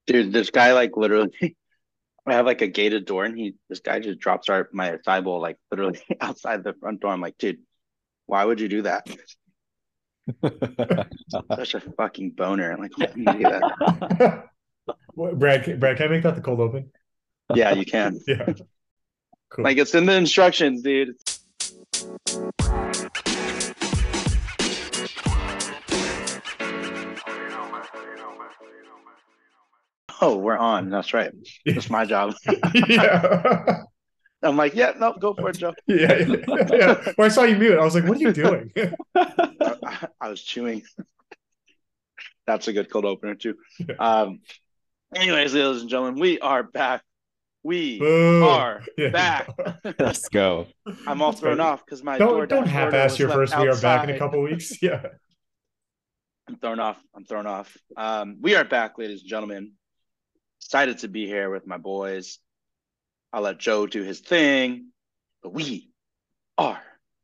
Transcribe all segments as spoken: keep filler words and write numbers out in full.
Dude, this guy like literally I have like a gated door and he this guy just drops our my acai bowl like literally outside the front door. I'm like, dude, why would you do that? Such a fucking boner. I'm like, why would you do that? What, Brad, Brad, can I make that the cold open? Yeah, you can. Yeah, Like cool. it's in the instructions, dude. Oh, we're on. That's right. That's my job. Yeah. I'm like, yeah, no, go for it, Joe. Yeah, yeah, yeah. When I saw you mute, I was like, what are you doing? I, I, I was chewing. That's a good cold opener too. Yeah. Um, anyways, ladies and gentlemen, we are back. We Boo. are Yeah, you back. go. Let's go. I'm all That's thrown good. off because my Don't don't DoorDash order half-ass was your left first we are back in a outside. couple weeks. Yeah. I'm thrown off. I'm thrown off. Um, we are back, ladies and gentlemen. Excited to be here with my boys. I'll let Joe do his thing, but we are.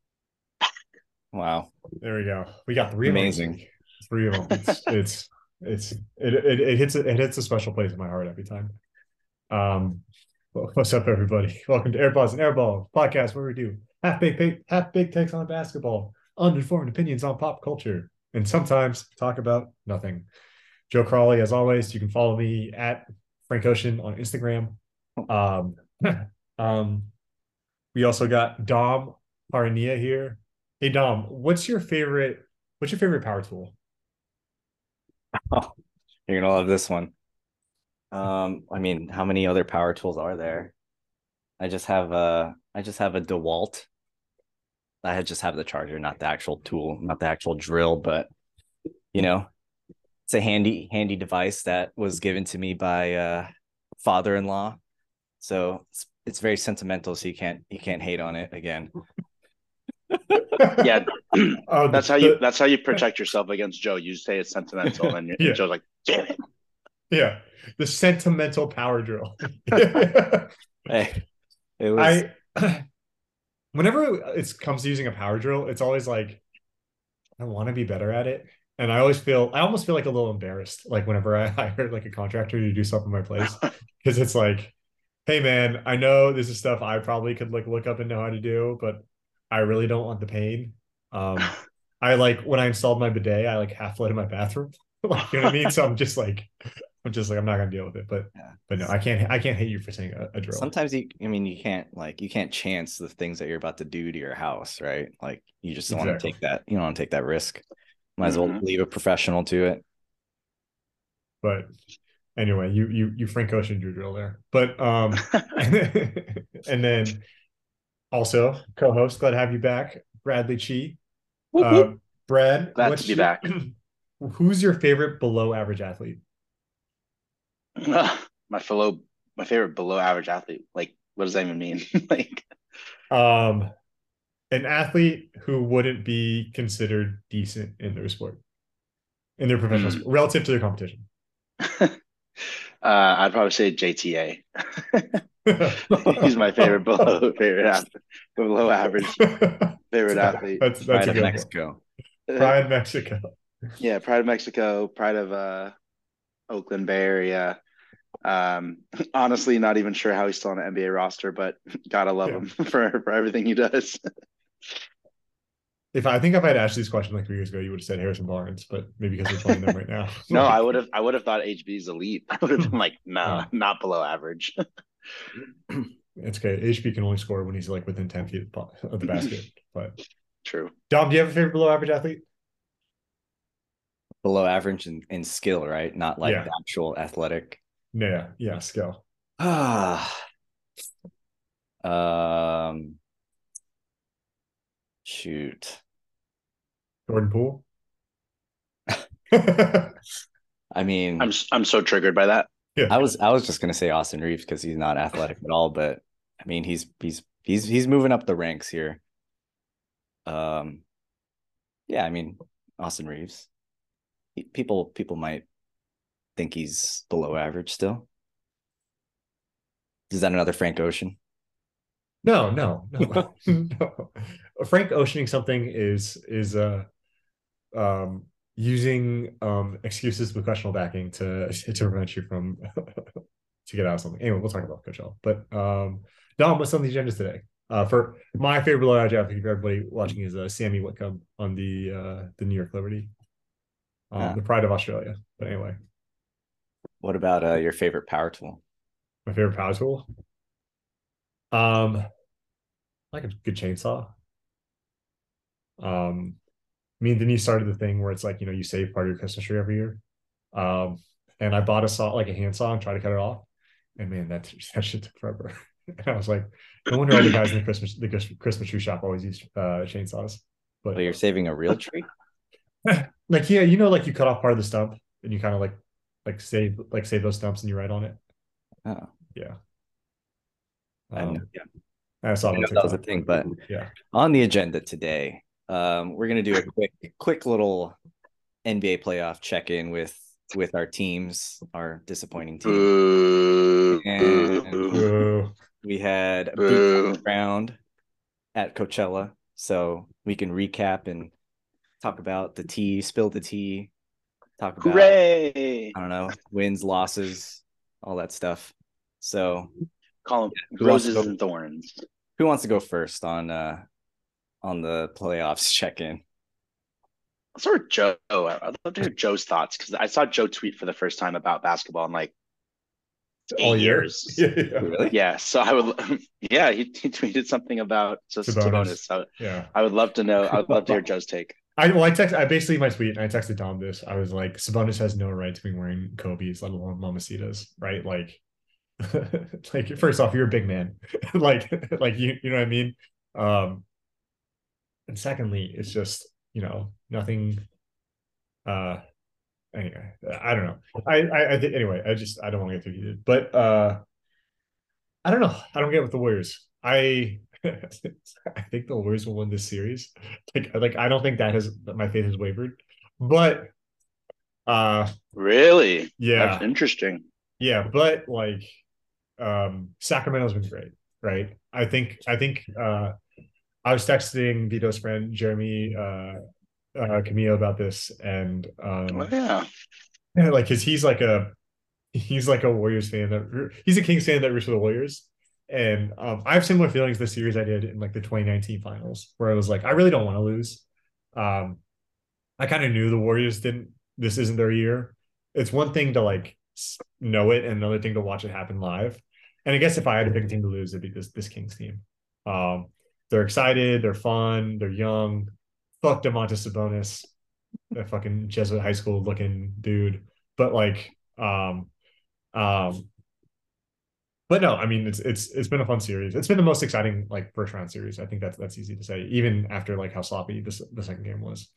Wow. There we go. We got three of them this Amazing. week. Three of them. It's it's it's it, it it hits it hits a special place in my heart every time. Um, well, what's up, everybody? Welcome to Airpods and Airball podcast, where we do half big half big takes on basketball, uninformed opinions on pop culture, and sometimes talk about nothing. Joe Crawley, as always, you can follow me at Frank Ocean on Instagram. Um, um, we also got Dom Parania here. Hey Dom, what's your favorite? What's your favorite power tool? Oh, you're gonna love this one. Um, I mean, how many other power tools are there? I just have a I just have a DeWalt. I just have the charger, not the actual tool, not the actual drill, but you know, it's a handy handy device that was given to me by uh father-in-law. So it's it's very sentimental, so you can't you can't hate on it again. Yeah, Oh, that's the, how you. the That's how you protect yourself against Joe. You say it's sentimental, and, and yeah, Joe's like, "Damn it!" yeah, the sentimental power drill. Hey, it was I whenever it comes to using a power drill, it's always like I want to be better at it. And I always feel I almost feel like a little embarrassed, like whenever I hire like a contractor to do something in my place. Because it's like, hey man, I know this is stuff I probably could like look up and know how to do, but I really don't want the pain. Um, I like when I installed my bidet, I like half flooded my bathroom. Like, you know what I mean? So I'm just like, I'm just like, I'm not gonna deal with it. But yeah. but no, I can't I can't hate you for saying a, a drill. Sometimes you I mean you can't like you can't chance the things that you're about to do to your house, right? Like you just don't want to Exactly. take that you don't want to take that risk. Might as well Mhm. leave a professional to it. But anyway, you you you Frank Ocean your drill there. But um and then also co-host, glad to have you back, Bradley Chi. Whoop, Uh, whoop. Brad, Glad to what's be your back. who's your favorite below average athlete? my fellow, my favorite below average athlete. Like, what does that even mean? Like, Um, an athlete who wouldn't be considered decent in their sport, in their professional hmm. sport, relative to their competition. uh, I'd probably say J T A. He's my favorite below favorite athlete, below average favorite athlete. that's that's Pride a of good one. Mexico. Uh, Pride Mexico. yeah, Pride of Mexico, Pride of uh, Oakland Bay Area. Um, honestly, not even sure how he's still on the N B A roster, but gotta love Yeah. him for for everything he does. If I think if I'd asked you this question like three years ago, you would have said Harrison Barnes, but maybe because we're playing them right now. No, I Like, would have I would have thought H B's elite. I would have been like, no, oh, not below average. it's okay. H P can only score when he's like within ten feet of the basket. But True. Dom, do you have a favorite below average athlete? Below average in, in skill, right? Not like Yeah. the actual athletic. Yeah. Yeah. Skill. Ah. um shoot. Jordan Poole. Yeah. I I'm mean, I'm so triggered by that. I was I was just gonna say Austin Reeves because he's not athletic at all, but I mean he's he's he's he's moving up the ranks here. Um yeah, I mean Austin Reeves. People people might think he's below average still. Is that another Frank Ocean? No, no, no, no. Frank oceaning something is is uh um using um excuses with questionable backing to to prevent you from to get out of something. Anyway, we'll talk about Coachella. But um, Dom, what's on the agenda today? Uh, for my favorite blowout draft, for everybody watching, is uh, Sammy Whitcomb on the uh the New York Liberty, um, Uh, the pride of Australia. But anyway, what about uh, your favorite power tool? my favorite power tool, um, I like a good chainsaw. Um, me and Denise started the thing where it's like, you know, you save part of your Christmas tree every year. Um, and I bought a saw, like a handsaw, and tried to cut it off. And man, that that shit took forever. And I was like, no wonder all the guys in the Christmas the Christmas tree shop always use uh, chainsaws. But Well, you're saving a real tree. like, yeah, you know, like you cut off part of the stump and you kind of like like save like save those stumps and you write on it. Oh, Yeah. I know. Um, Yeah, I saw I it on know that was a TikTok. thing. But Yeah. on the agenda today, um, we're gonna do a quick, quick little N B A playoff check-in with with our teams, our disappointing team, Boo, and boo, Uh, we had a beat boo. round at Coachella, so we can recap and talk about the tea, spill the tea, talk about Hooray! I don't know wins, losses, all that stuff. So Call them who wants to roses go? and thorns. Who wants to go first on uh on the playoffs check-in? Let's start with Joe. I'd love to hear Joe's thoughts because I saw Joe tweet for the first time about basketball in like all eight year. years. Yeah, yeah. Really? Yeah, so I would, yeah, he, he tweeted something about so Sabonis. Sabonis. So Yeah. I would love to know. I would love to hear Joe's take. I well, I text I basically my tweet, and I texted Dom this. I was like, Sabonis has no right to be wearing Kobe's, let alone Mamacitas, right? Like, like first off, you're a big man, like, like you, you know what I mean. Um, and secondly, it's just you know nothing. Uh, anyway, I don't know. I, I, I think anyway. I just I don't want to get too heated, but uh, I don't know. I don't get with the Warriors. I I think the Warriors will win this series. Like like I don't think that has my faith has wavered. But uh Really? yeah. That's interesting. Yeah, but like um Sacramento's been great, right? I think I think uh I was texting Vito's friend Jeremy uh uh Camille about this and um Oh, yeah. yeah, like cause he's like a he's like a Warriors fan that he's a Kings fan that roots for the Warriors. And um, I have similar feelings this series I did in like the twenty nineteen finals, where I was like, I really don't want to lose. Um, I kind of knew the Warriors didn't. This isn't their year. It's one thing to like know it, and another thing to watch it happen live. And I guess if I had to pick a team to lose, it'd be this this Kings team. Um, they're excited, they're fun, they're young. Fuck Domantas Sabonis, that fucking Jesuit high school looking dude. But like, um, um, but no, I mean it's it's it's been a fun series. It's been the most exciting like first round series. I think that's that's easy to say, even after like how sloppy this the second game was.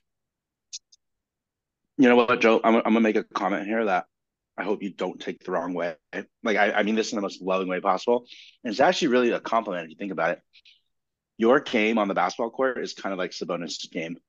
You know what, Joe? I'm, I'm gonna make a comment here that I hope you don't take the wrong way. Like I, I mean this in the most loving way possible. And it's actually really a compliment if you think about it. Your game on the basketball court is kind of like Sabonis' game.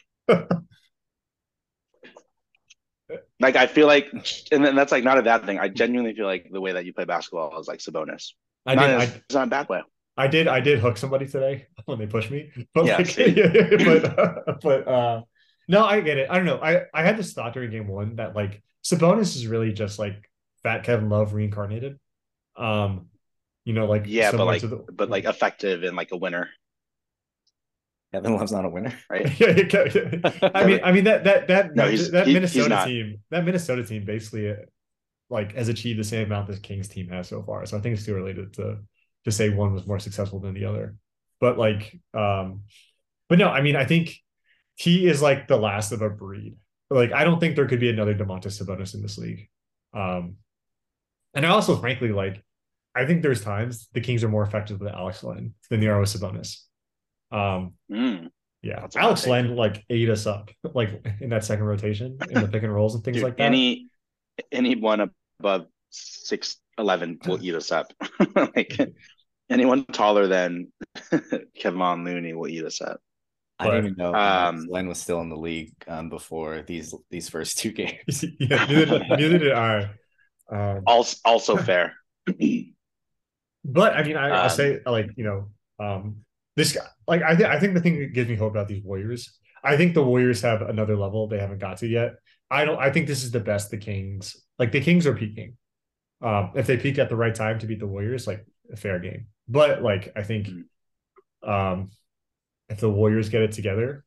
Like I feel like, and then that's like not a bad thing. I genuinely feel like the way that you play basketball is like Sabonis. I not did. in, I, it's not a bad way. I did. I did hook somebody today when they pushed me. But Yeah, like, see? but uh, but uh, no, I get it. I don't know. I I had this thought during game one that like Sabonis is really just like Fat Kevin Love reincarnated. Um, you know, like Yeah, but similar like, to the but like effective and like a winner, Kevin Love's not a winner. right? I mean, I mean that that that No, that, he's that he, Minnesota he's not. team, that Minnesota team basically like has achieved the same amount this Kings team has so far. So I think it's too early to to, to say one was more successful than the other. But like, um, but no, I mean, I think he is like the last of a breed. Like, I don't think there could be another Domantas Sabonis in this league. Um, and I also, frankly, like, I think there's times the Kings are more effective with Alex Len than they are with Sabonis. Um, Mm, yeah, that's a Alex hot take. Len like ate us up like in that second rotation in the pick and rolls and things Dude, like that. any anyone above six eleven will eat us up. Like anyone taller than Kevon Looney will eat us up. I didn't But even know Alex Um, Len was still in the league um, before these these first two games. yeah, neither, neither did I. Um, also also fair. but I mean, I, I'll Um, say like you know, um, this guy like I think I think the thing that gives me hope about these Warriors. I think the Warriors have another level they haven't got to yet. I don't. I think this is the best the Kings. Like the Kings are peaking. Um, if they peak at the right time to beat the Warriors, like a fair game. But like I think, um, if the Warriors get it together,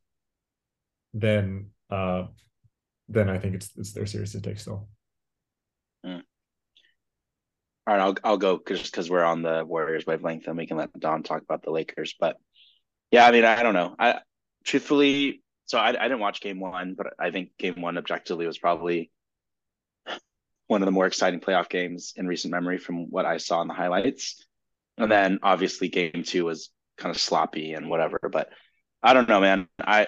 then uh, then I think it's it's their series to take still. Mm. All right, I'll I'll go just because we're on the Warriors wavelength, and we can let Don talk about the Lakers. But yeah, I mean, I don't know. I truthfully, so I, I didn't watch Game One, but I think Game One objectively was probably one of the more exciting playoff games in recent memory from what I saw in the highlights. And then obviously Game Two was kind of sloppy and whatever. But I don't know, man. I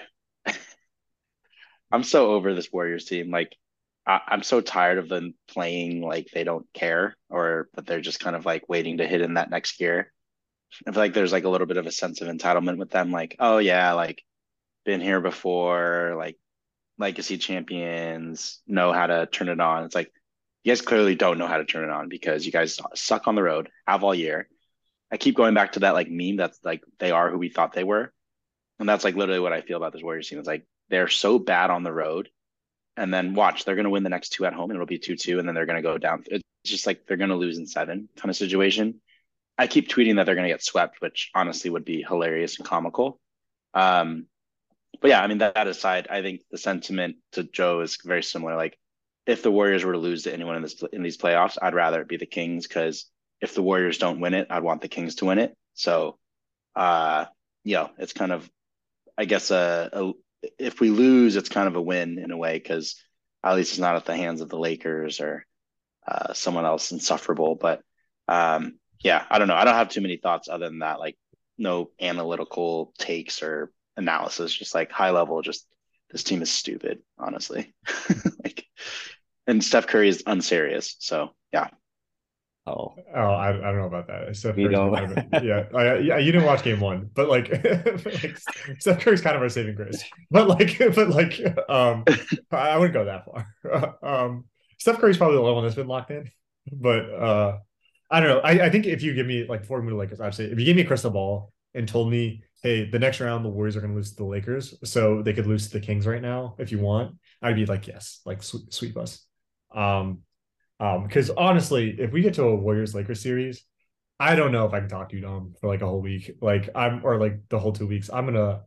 I'm so over this Warriors team. Like I, I'm so tired of them playing like they don't care, or but they're just kind of like waiting to hit in that next gear. I feel like there's like a little bit of a sense of entitlement with them. Like, oh yeah, like been here before, like legacy champions know how to turn it on. It's like you guys clearly don't know how to turn it on because you guys suck on the road, have all year. I keep going back to that like meme that's like they are who we thought they were. And that's like literally what I feel about this Warriors team. It's like they're so bad on the road. And then watch, they're gonna win the next two at home and it'll be two two, and then they're gonna go down. It's just like they're gonna lose in seven kind of situation. I keep tweeting that they're gonna get swept, which honestly would be hilarious and comical. Um, but yeah, I mean that, that aside, I think the sentiment to Joe is very similar. Like if the Warriors were to lose to anyone in this in these playoffs, I'd rather it be the Kings because if the Warriors don't win it, I'd want the Kings to win it. So, uh, yeah, it's kind of, I guess, a, a if we lose, it's kind of a win in a way because at least it's not at the hands of the Lakers or uh, someone else insufferable. But um, yeah, I don't know. I don't have too many thoughts other than that. Like no analytical takes or analysis, just like high level. Just this team is stupid, honestly. Like, and Steph Curry is unserious. So yeah. Oh, Oh, I, I don't know about that. Steph we Curry's don't. kind of a, yeah, I, yeah. You didn't watch Game One, but like, like Steph Curry's kind of our saving grace. But like, but like, um, I wouldn't go that far. um, Steph Curry's probably the only one that's been locked in. But uh, I don't know. I, I think if you give me like four minute Lakers, I'd say if you gave me a crystal ball and told me, hey, the next round the Warriors are going to lose to the Lakers, so they could lose to the Kings right now if you want, I'd be like, yes, like sweep, sweep us. Um, um, because honestly, if we get to a Warriors Lakers series, I don't know if I can talk to you, Dom, for like a whole week. Like I'm or like the whole two weeks. I'm gonna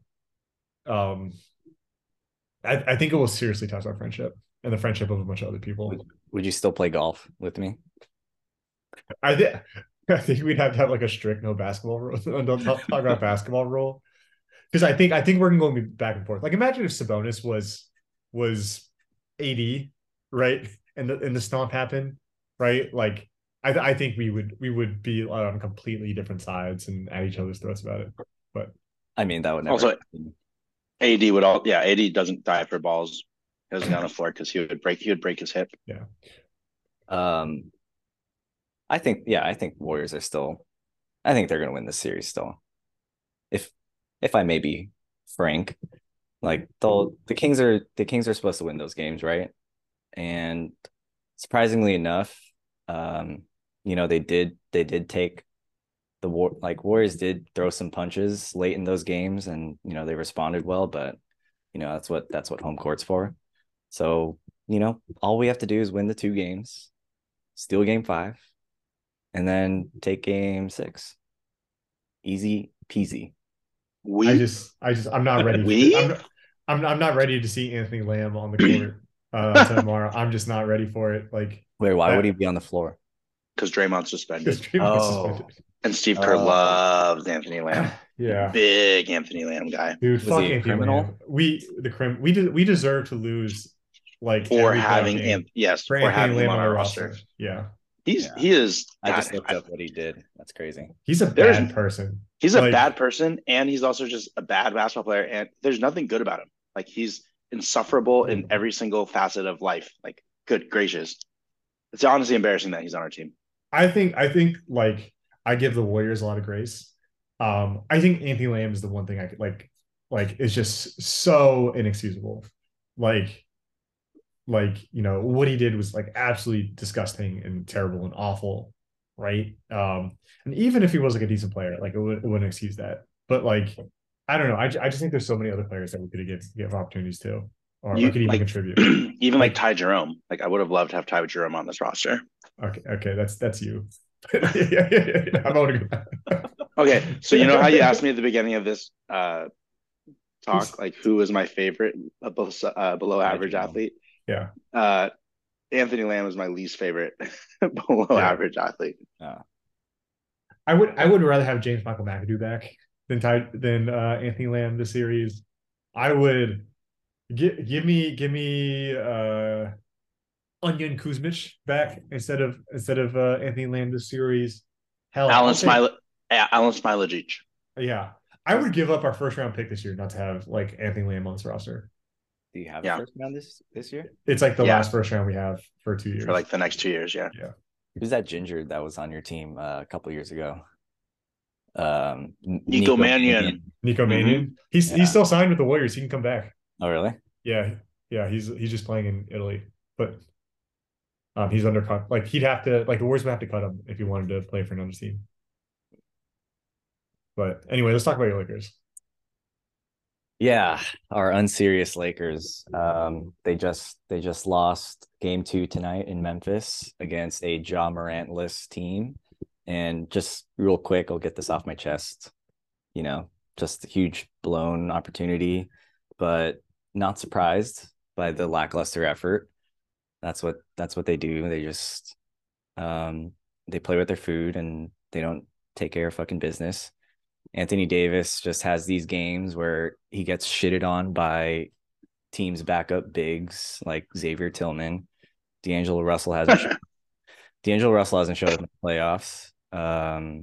um I, I think it will seriously test our friendship and the friendship of a bunch of other people. Would, would you still play golf with me? I think I think we'd have to have like a strict no basketball rule. Don't talk, talk about basketball rule. Because I think I think we're going to go back and forth. Like imagine if Sabonis was was A D, right? And the and the stomp happened, right? Like I I think we would we would be on completely different sides and at each other's throats about it. But I mean, that would never also happen. A D would all yeah, A D doesn't die for balls. He doesn't get on the floor because he would break he would break his hip. Yeah. Um I think yeah, I think Warriors are still I think they're gonna win this series still. If if I may be frank. Like the the Kings are the Kings are supposed to win those games, right? And surprisingly enough, um, you know, they did they did take the war like Warriors did throw some punches late in those games, and you know they responded well, but you know that's what that's what home court's for. So you know all we have to do is win the two games, steal game five, and then take game six. Easy peasy. We I just I just I'm not ready. We? I'm I'm I'm not ready to see Anthony Lamb on the court uh tomorrow. I'm just not ready for it. Like Wait, why that, would he be on the floor? Because Draymond's suspended. Oh. And Steve Kerr Oh. loves Anthony Lamb. Yeah. Big Anthony Lamb guy. Dude, Was fuck he a Anthony criminal? Lamb. We the crim we did we deserve to lose like For every having playoff him game yes, for for Anthony having Lamb him on our roster. roster. Yeah. He's Yeah. he is I just God, looked I- up what he did. That's crazy. He's a There's- bad person. He's a Like- bad person, and he's also just a bad basketball player. And there's nothing good about him. Like he's insufferable in every single facet of life. Like, good gracious, it's honestly embarrassing that he's on our team. I think I think like I give the Warriors a lot of grace. Um, I think Anthony Lamb is the one thing I could like like is just so inexcusable. Like like you know what he did was like absolutely disgusting and terrible and awful, right? Um, and even if he was like a decent player, like it, would, it wouldn't excuse that. But like I don't know. I, I just think there's so many other players that we could give give opportunities to, or, You or could even like contribute. even like Like- Ty Jerome. Like I would have loved to have Ty Jerome on this roster. Okay, okay, that's that's you. yeah, yeah, yeah, yeah. I'm owning that. Okay, so you know how you asked me at the beginning of this uh talk, like who was my favorite below, uh, below average Jerome. athlete? Yeah. Uh, Anthony Lamb was my least favorite below Yeah. average athlete. Oh. I would I would rather have James Michael McAdoo back than Ty than uh, Anthony Lamb this series. I would give give me give me uh, Onion Kuzmich back instead of instead of uh, Anthony Lamb this series. Hell, Alan I'll take- Smile, Alan Smilajic. Yeah, I would give up our first round pick this year not to have like Anthony Lamb on this roster. Do you have Yeah. a first round this this year? It's like the Yeah. last first round we have for two years. For like the next two years, yeah. Who's that ginger that was on your team uh, a couple years ago? Um, N- Nico Mannion. Nico Mhm. Manion. He's Yeah. he's still signed with the Warriors. He can come back. Oh, really? Yeah, yeah. He's he's just playing in Italy, but um, he's under cut. Like he'd have to like the Warriors would have to cut him if he wanted to play for another team. But anyway, let's talk about your Lakers. Yeah, our unserious Lakers. Um, they just they just lost game two tonight in Memphis against a Ja Morant-less team. And just real quick, I'll get this off my chest. You know, just a huge blown opportunity, but not surprised by the lackluster effort. That's what that's what they do. They just um they play with their food and they don't take care of fucking business. Anthony Davis just has these games where he gets shitted on by teams' backup bigs like Xavier Tillman. D'Angelo Russell hasn't shown, D'Angelo Russell hasn't showed up in the playoffs. Um,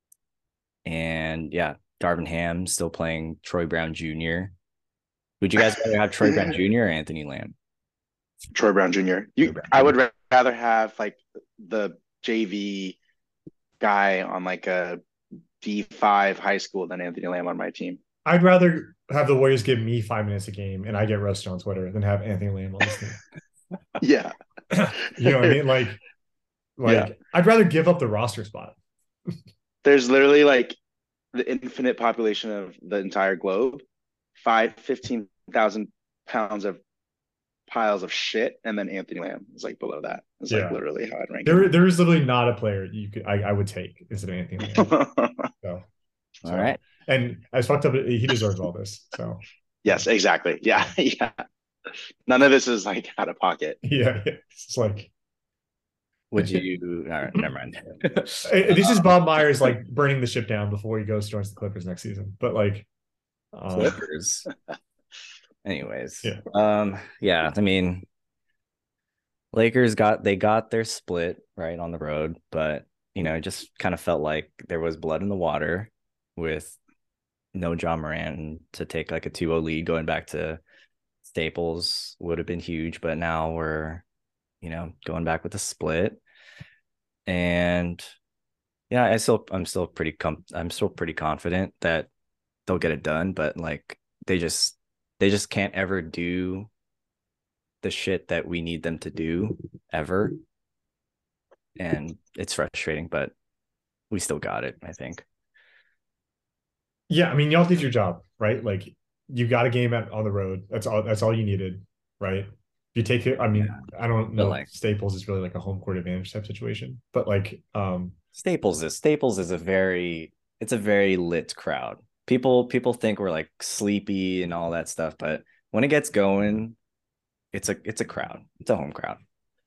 and yeah, Darvin Ham still playing Troy Brown Junior Would you guys rather have Troy Brown Junior or Anthony Lamb? Troy Brown Junior You, Brown I would ra- rather have like the J V guy on like a D five high school than Anthony Lamb on my team. I'd rather have the Warriors give me five minutes a game and I get roasted on Twitter than have Anthony Lamb on this team. Yeah. You know what I mean? Like, like Yeah. I'd rather give up the roster spot. There's literally like the infinite population of the entire globe, five, fifteen thousand pounds of piles of shit, and then Anthony Lamb is like below that. It's Yeah. like literally how I'd rank There, him. there is literally not a player you could I, I would take instead of Anthony Lamb. So, All right. and as fucked up, he deserves all this. So Yes, exactly. Yeah, yeah. None of this is like out of pocket. yeah, it's like Would you? All right, never mind. eh, this is Bob Myers like burning the ship down before he goes joins the Clippers next season. But like, um, Clippers. Anyways, Yeah. um, yeah. I mean, Lakers got they got their split right on the road, but you know, it just kind of felt like there was blood in the water with no Ja Morant, and to take like a two oh lead going back to Staples would have been huge, but now we're, you know, going back with a split. And yeah, I still I'm still pretty com- I'm still pretty confident that they'll get it done, but like they just they just can't ever do the shit that we need them to do ever. And it's frustrating, but we still got it, I think. yeah, I mean, y'all did your job, right? Like, you got a game at, on the road. That's all. That's all you needed, right? If you take it, I mean, I don't know. like- if Staples is really like a home court advantage type situation, but like, um, Staples is Staples is a very it's a very lit crowd. People people think we're like sleepy and all that stuff, but when it gets going, it's a it's a crowd. It's a home crowd.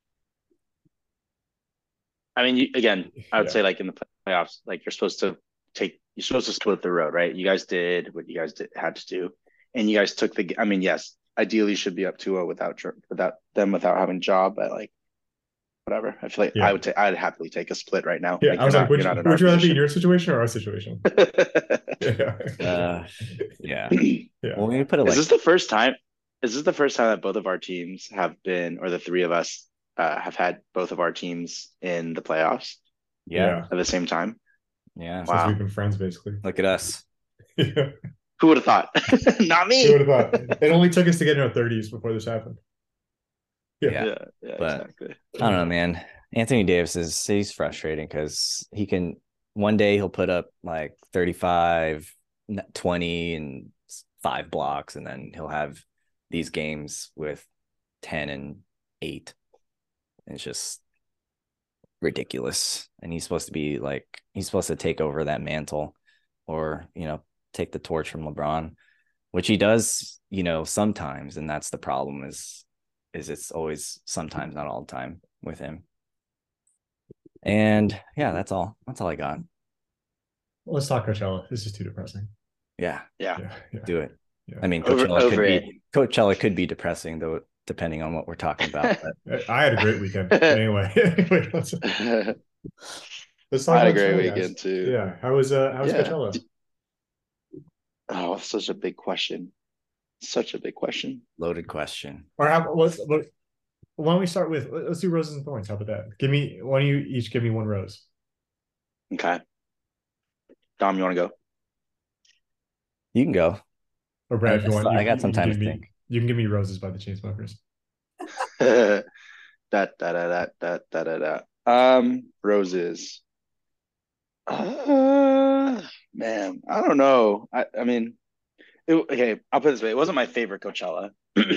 I mean, you, again, I would Yeah. say like in the playoffs, like you're supposed to take, you're supposed to split the road, right? You guys did what you guys did, had to do, and you guys took the. I mean, yes, ideally you should be up two oh without Jer- without them without having job, but like whatever. I feel like Yeah. I would take. I'd happily take a split right now. yeah, Like, I was you're like, not- would you, you're not in would you our rather be in position. your situation or our situation? yeah. Uh, yeah. yeah. Well, when you put it Is like this the first time? Is this the first time that both of our teams have been, or the three of us uh, have had both of our teams in the playoffs yeah, at the same time? yeah. Since Wow. we've been friends, basically. Look at us. yeah. Who would have thought? Not me. Who would have thought? It only took us to get in our thirties before this happened. Yeah. Yeah. Yeah, yeah, But- exactly. I don't know, man. Anthony Davis is he's frustrating because he can one day he'll put up like thirty-five, twenty and five blocks, and then he'll have these games with ten and eight. It's just ridiculous. And he's supposed to be like, he's supposed to take over that mantle, or, you know, take the torch from LeBron, which he does, you know, sometimes. And that's the problem is, is it's always sometimes, not all the time with him. And yeah, that's all. That's all I got. Let's talk Coachella. This is too depressing. Yeah. Yeah. Yeah. yeah. Do it. Yeah. I mean, Over- Coachella over could it. be Coachella could be depressing though, depending on what we're talking about. But I had a great weekend. Anyway, anyway let's, I let's talk had a about great Coachella, weekend guys. too. Yeah. How was uh how was Yeah. Coachella? Oh, such a big question. Such a big question. loaded question. Or how what's what why don't we start with let's do roses and thorns. How about that? Give me why don't you each give me one rose? Okay. Dom, you want to You can go. Or Brad, I if you got- want, you, I got you some can time give to me, think. You can give me roses by the Chainsmokers. go? da, da, da, da, da, da, da, da. Um, roses. Uh, man, I don't know. I, I mean, it, okay, I'll put it this way. It wasn't my favorite Coachella.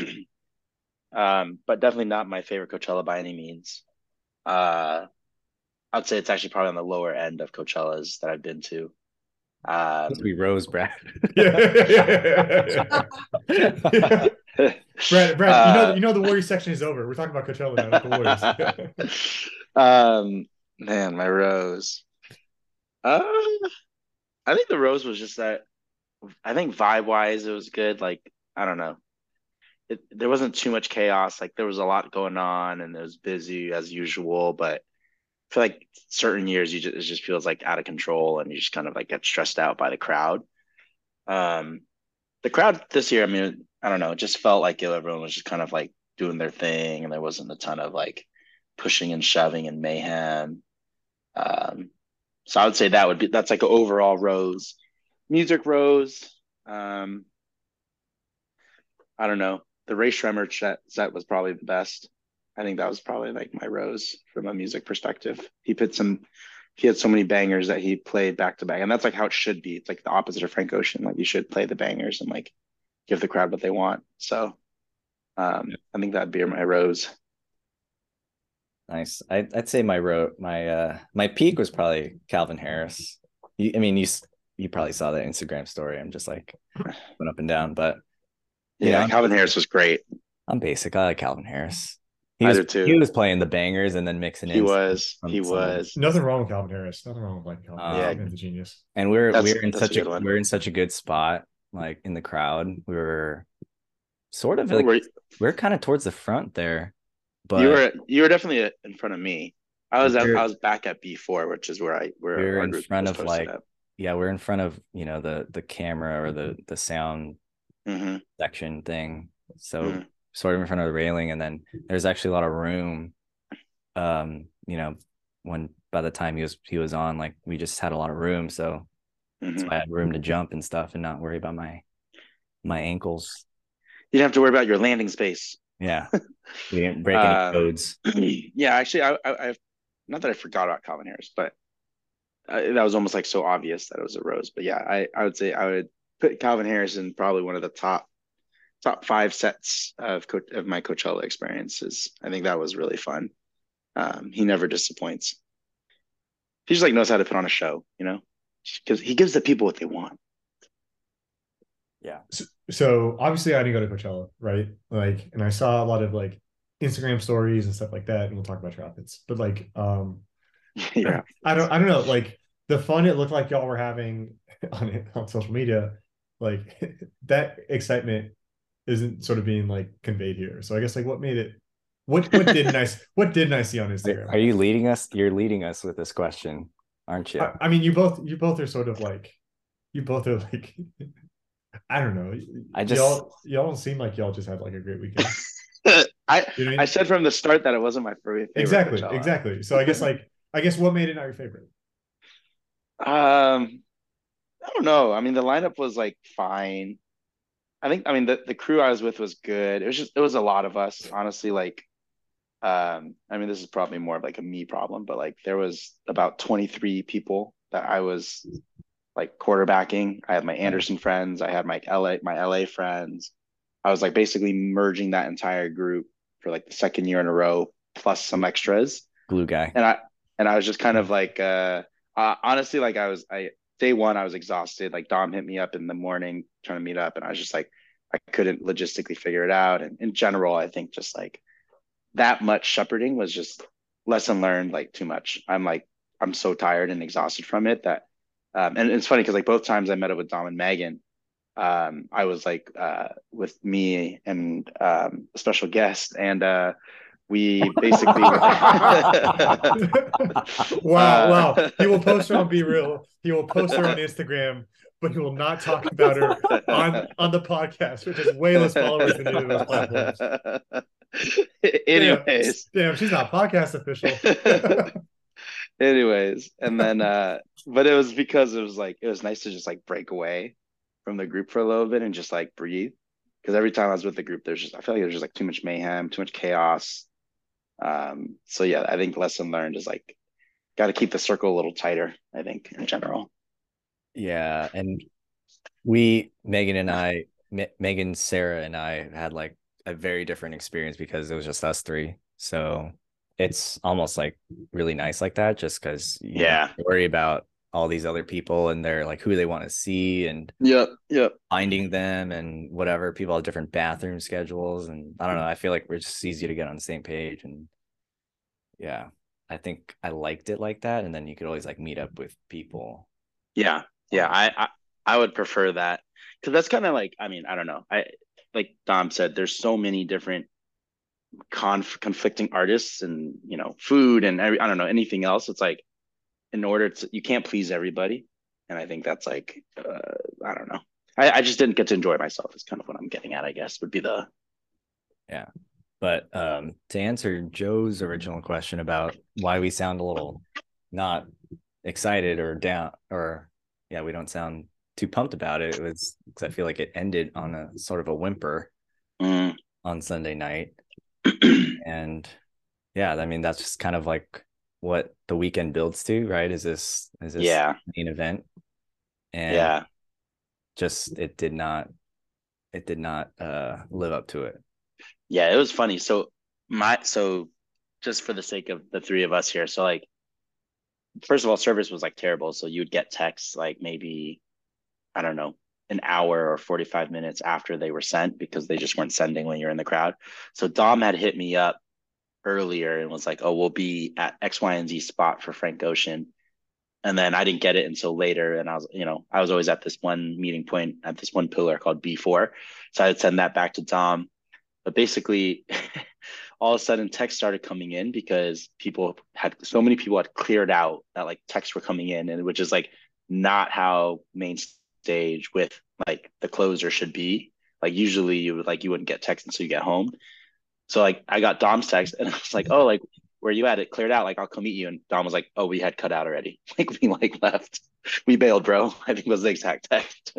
um, but definitely not my favorite Coachella by any means. Uh, I'd say it's actually probably on the lower end of Coachellas that I've been to. Um, We rose, Brad. yeah, yeah, yeah, yeah. Brad, Brad, you know, Uh, you know the Warriors section is over. We're talking about Coachella now, not the Warriors. um, man, my rose. Uh, I think the rose was just that. I think vibe wise, it was good. Like, I don't know. It, there wasn't too much chaos. Like, there was a lot going on and it was busy as usual. But I feel like certain years, you just, it just feels like out of control and you just kind of like get stressed out by the crowd. Um, the crowd this year, I mean, I don't know, it just felt like everyone was just kind of like doing their thing and there wasn't a ton of like pushing and shoving and mayhem. Um, so I would say that would be that's like an overall rose. Music rose. Um, I don't know. The Ray Shremmer set, set was probably the best. I think that was probably like my rose from a music perspective. He put some he had so many bangers that he played back to back. And that's like how it should be. It's like the opposite of Frank Ocean. Like you should play the bangers and like give the crowd what they want. So um, I think that'd be my rose. Nice. I, I'd say my ro my uh my peak was probably Calvin Harris. You, I mean, you you probably saw that Instagram story. I'm just like went up and down, but you Yeah, know, Calvin Harris was great. I'm basic. I like Calvin Harris. He I was do too. he was playing the bangers and then mixing He in. was. some- He some- was. Nothing wrong with Calvin Harris. Nothing wrong with like Calvin Um, Harris. Yeah. Man's a genius. And we're That's- we're in that's a such a, good one. we're in such a good spot, like in the crowd. We were sort of Where like were you? we're kind of towards the front there, but you were you were definitely in front of me. I was We're- I was back at B four, which is where I where we're our in group front was of posted like at. yeah, we're in front of, you know, the the camera or the the sound Mhm. section thing. So Mhm. sort of in front of the railing, and then there's actually a lot of room. Um, you know, when by the time he was he was on, like we just had a lot of room, so Mhm. so I had room to jump and stuff and not worry about my my ankles. You didn't have to worry about your landing space. Yeah, we didn't break any Um, codes. Yeah, actually, I, I, I've not that I forgot about Calvin Harris, but uh, that was almost like so obvious that it was a rose. But yeah, I, I would say I would put Calvin Harris in probably one of the top top five sets of Co- of my Coachella experiences. I think that was really fun. Um, he never disappoints. He just like knows how to put on a show, you know, because he gives the people what they want. Yeah, So, so obviously I didn't go to Coachella, right? Like, and I saw a lot of like Instagram stories and stuff like that, and we'll talk about your outfits. But like, um, Yeah, I don't, I don't know, like the fun it looked like y'all were having on it on social media, like that excitement isn't sort of being like conveyed here. So I guess like what made it, what what didn't I what didn't I see on are, Instagram? are you leading us? You're leading us with this question, aren't you? I, I mean, you both you both are sort of like you both are like I don't know. I just- y'all y'all don't seem like y'all just had like a great weekend. I You know what I mean? I said from the start that it wasn't my favorite. Exactly, Coachella. exactly. So I guess like I guess what made it not your favorite? Um, I don't know. I mean, the lineup was like fine. I think, I mean, the, the crew I was with was good. It was just, it was a lot of us, honestly. Like, um, I mean, this is probably more of like a me problem, but like there was about twenty-three people that I was like quarterbacking. I had my Anderson friends. I had my L A my L A friends. I was like basically merging that entire group for like the second year in a row, plus some extras. Glue guy. And I and I was just kind of like uh, uh honestly, like I was I day one I was exhausted. Like Dom hit me up in the morning trying to meet up, and I was just like I couldn't logistically figure it out. And in general, I think just like that much shepherding was just lesson learned, like too much. I'm like I'm so tired and exhausted from it that um and it's funny because like both times I met up with Dom and Megan, um I was like uh with me and um a special guest, and uh we basically Wow, wow. uh, He will post her on Be Real. He will post her on Instagram, but he will not talk about her on on the podcast, which has way less followers than either of those platforms. Anyways, damn, damn, she's not podcast official. anyways, and then uh but it was because it was like it was nice to just like break away from the group for a little bit and just like breathe. Because every time I was with the group, there's just I feel like there's just like too much mayhem, too much chaos. Um, so yeah, I think lesson learned is like got to keep the circle a little tighter, I think, in general. Yeah, and we Megan and I, Me- Megan, Sarah, and I had like a very different experience because it was just us three. So it's almost like really nice like that, just because you Yeah. don't worry about all these other people and they're like who they want to see and Yep, yep. finding them and whatever. People have different bathroom schedules, and I don't know. I feel like we're just easy to get on the same page, and yeah, I think I liked it like that. And then you could always like meet up with people. Yeah, yeah. I I, I would prefer that because that's kind of like I mean I don't know. I like Dom said, there's so many different conf conflicting artists and you know food and every I don't know anything else. It's like in order to you can't please everybody, and I think that's like uh, I don't know. I, I just didn't get to enjoy myself. Is kind of what I'm getting at. I guess would be the Yeah. But um, to answer Joe's original question about why we sound a little not excited or down, or yeah, we don't sound too pumped about it, it was because I feel like it ended on a sort of a whimper mm. on Sunday night. And yeah, I mean, that's just kind of like what the weekend builds to, right? Is this is this yeah main event? And yeah just it did not it did not uh live up to it. yeah. It was funny. So my so just for the sake of the three of us here, so like first of all, service was like terrible. So you'd get texts like maybe I don't know an hour or forty-five minutes after they were sent because they just weren't sending when you're in the crowd. So Dom had hit me up earlier and was like, "Oh, we'll be at X, Y, and Z spot for Frank Ocean." And then I didn't get it until later. And I was, you know, I was always at this one meeting point at this one pillar called B four. So I would send that back to Dom. But basically, all of a sudden texts started coming in because people had so many people had cleared out that like texts were coming in, and which is like not how main stage with like the closer should be. Like usually you would like you wouldn't get text until you get home. So like I got Dom's text and I was like, oh, like where you at? It cleared out. Like I'll come meet you. And Dom was like, oh, we had cut out already. Like we like left. We bailed, bro. I think was the exact text.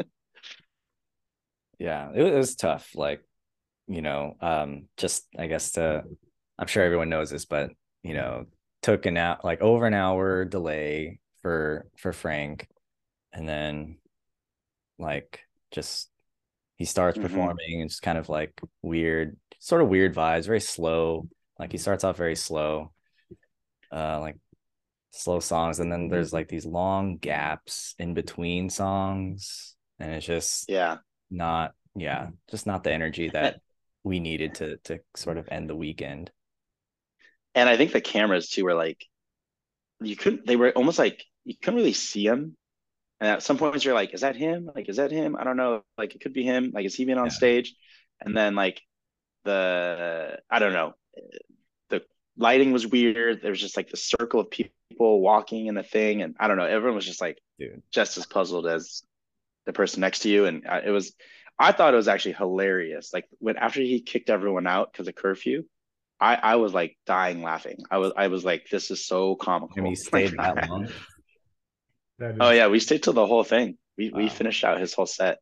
Yeah, it was tough. Like, you know, um, just I guess to, I'm sure everyone knows this, but you know, took an out like over an hour delay for for Frank, and then like just he starts Mhm. performing and just kind of like weird, sort of weird vibes, very slow. Like he starts off very slow, uh, like slow songs, and then there's like these long gaps in between songs, and it's just Yeah. not, yeah, just not the energy that we needed to to sort of end the weekend. And I think the cameras too were like you couldn't they were almost like you couldn't really see him. And at some points you're like, is that him? Like, is that him? I don't know. Like it could be him. Like, is he even on Yeah. stage? And then like the I don't know. The lighting was weird. There was just like the circle of people walking in the thing, and I don't know. Everyone was just like Dude. just as puzzled as the person next to you, and it was. I thought it was actually hilarious. Like when after he kicked everyone out because of curfew, I I was like dying laughing. I was I was like, this is so comical. And he stayed that long. That is, Oh yeah, we stayed till the whole thing. We Wow. we finished out his whole set.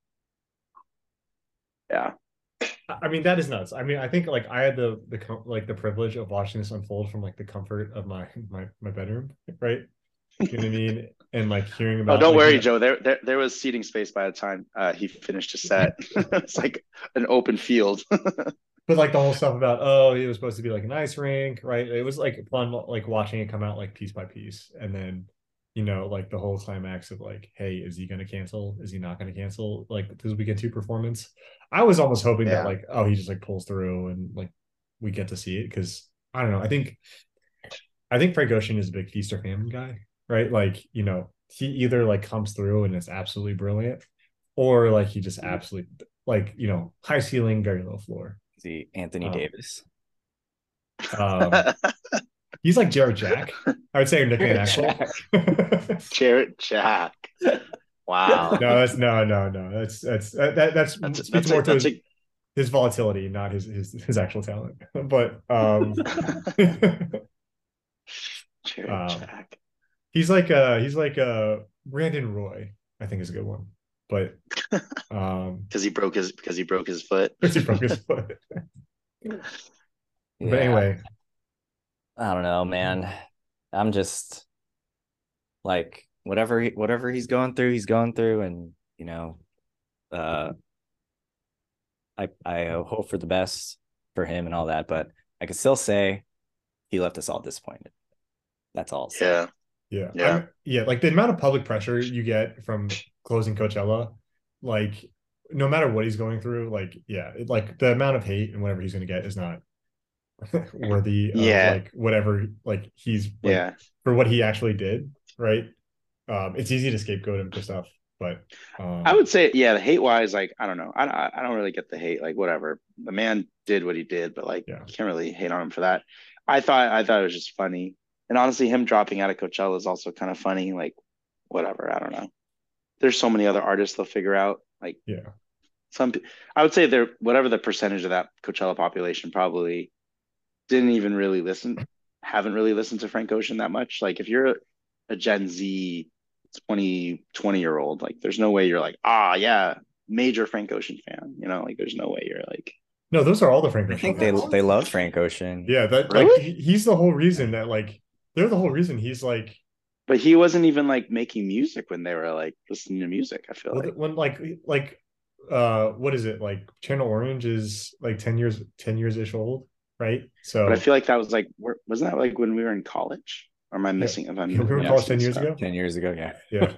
Yeah. I mean, that is nuts. I mean, I think like I had the the like the privilege of watching this unfold from like the comfort of my my my bedroom, right? You know what I mean? And like hearing Oh, about don't like worry, you know, Joe. There, there, there was seating space by the time uh, he finished his set. It's like an open field. but like the whole stuff about oh, it was supposed to be like an ice rink, right? It was like fun like watching it come out like piece by piece. And then, you know, like the whole climax of like, hey, is he gonna cancel? Is he not gonna cancel like this weekend two performance? I was almost hoping that Yeah. like, oh, he just like pulls through and like we get to see it because I don't know. I think I think Frank Ocean is a big feast or famine guy, right? Like, you know, he either like comes through and it's absolutely brilliant, or like he just absolutely like, you know, high ceiling, very low floor. Is he Anthony Um, Davis? Um, he's like Jared Jack. I would say Nick Van Jared Axel. Jack. Jarrett Jack. Wow. No, that's no, no, no. That's that's that, that that's, That's speaks that's more a, to that's his, a his volatility, not his his his actual talent. But um, Jarrett um, Jack. he's like uh he's like uh Brandon Roy. I think is a good one, but um, Because he broke his because he broke his foot. because he broke his foot. But Yeah, anyway, I don't know, man. I'm just like whatever he, whatever he's going through, he's going through, and you know, uh, I I hope for the best for him and all that, but I can still say he left us all disappointed. That's all. I'll say. Yeah. yeah, Yeah. I'm, yeah, like the amount of public pressure you get from closing Coachella, like no matter what he's going through, like yeah, it, like the amount of hate and whatever he's going to get is not worthy of Yeah. like whatever like he's like Yeah. for what he actually did, right? Um, it's easy to scapegoat him for stuff, but um, I would say, yeah, the hate wise, like, I don't know. I, I I don't really get the hate. Like, whatever. The man did what he did, but like, Yeah. you can't really hate on him for that. I thought I thought it was just funny. And honestly, him dropping out of Coachella is also kind of funny. Like, whatever. I don't know. There's so many other artists they'll figure out. Like, yeah, some, I would say they're whatever the percentage of that Coachella population probably didn't even really listen, haven't really listened to Frank Ocean that much. Like, if you're a, a Gen Z twenty, twenty year old, like, there's no way you're like, ah, yeah, major Frank Ocean fan. You know, like, there's no way you're like, no, those are all the Frank I Ocean think they fans. they love Frank Ocean. Yeah, that Really? like he, he's the whole reason that like they're the whole reason he's like but he wasn't even like making music when they were like listening to music. I feel well, like, when like like uh what is it like Channel Orange is like ten years ten years ish old, right? So but I feel like that was like, where- wasn't that like when we were in college? Or am I yeah, missing? If I'm we were in Yeah. college missing ten years stuff? ago. Ten years ago, yeah. Yeah,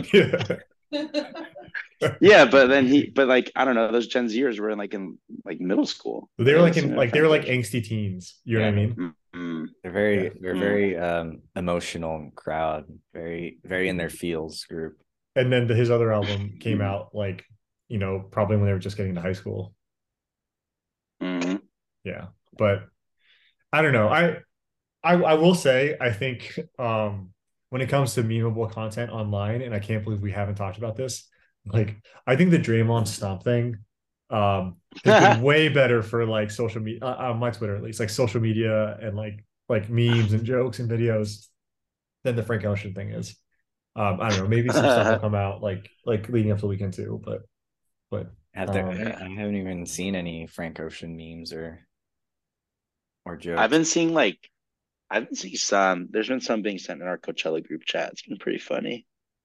yeah. Yeah, but then he, but like, I don't know, those Gen Zers were in like in like middle school. They were like listening in to like they were Frank like Ocean. angsty teens. You know Yeah. what I mean? Mm-hmm. They're very Yeah. they're Mm. very um emotional crowd, very very in their feels group. And then the, his other album came out like you know probably when they were just getting to high school. Mm-hmm. Yeah, but I don't know. I I, I will say, I think um, when it comes to memeable content online, and I can't believe we haven't talked about this, like I think the Draymond stomp thing um, has been way better for like social media, uh, on my Twitter at least, like social media and like like memes and jokes and videos than the Frank Ocean thing is. Um, I don't know, maybe some stuff will come out like like leading up to the weekend too, but but Have there, um, I haven't even seen any Frank Ocean memes or or jokes. I've been seeing like, I've been seeing some. There's been some being sent in our Coachella group chat. It's been pretty funny.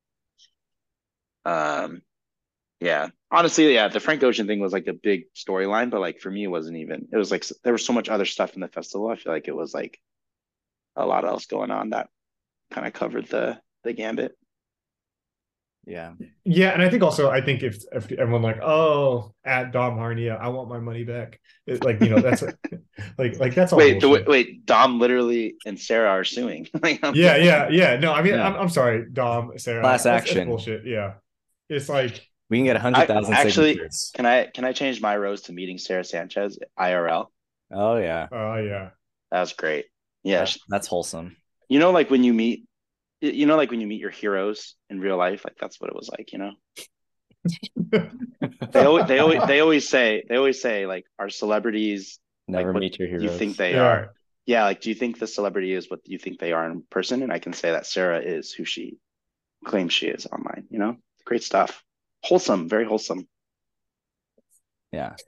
Um, yeah. Honestly, yeah, the Frank Ocean thing was like a big storyline, but like for me, it wasn't even. It was like there was so much other stuff in the festival. I feel like it was like a lot else going on that kind of covered the the gambit. Yeah. yeah, and I think also I think if if everyone like oh at Dom Harnia, I want my money back. It, like you know that's like like that's all Wait, the, bullshit. wait, Dom literally and Sarah are suing. Like, I'm Yeah, like, yeah, yeah. No, I mean Yeah. I'm I'm sorry, Dom, Sarah. Class That's- that's action. bullshit. Yeah, it's like We can get a I, hundred thousand actually, signatures. can I can I change my rose to meeting Sarah Sanchez I R L? Oh yeah. oh uh, yeah, That was great. Yeah, That- that's wholesome. you know, like when you meet, you know, like when you meet your heroes in real life, like that's what it was like. You know, they always they always they always say they always say like, are celebrities Never like what meet your you heroes. think they Yeah. are? Yeah, like do you think the celebrity is what you think they are in person? And I can say that Sarah is who she claims she is online. You know, great stuff. Wholesome, very wholesome. Yeah.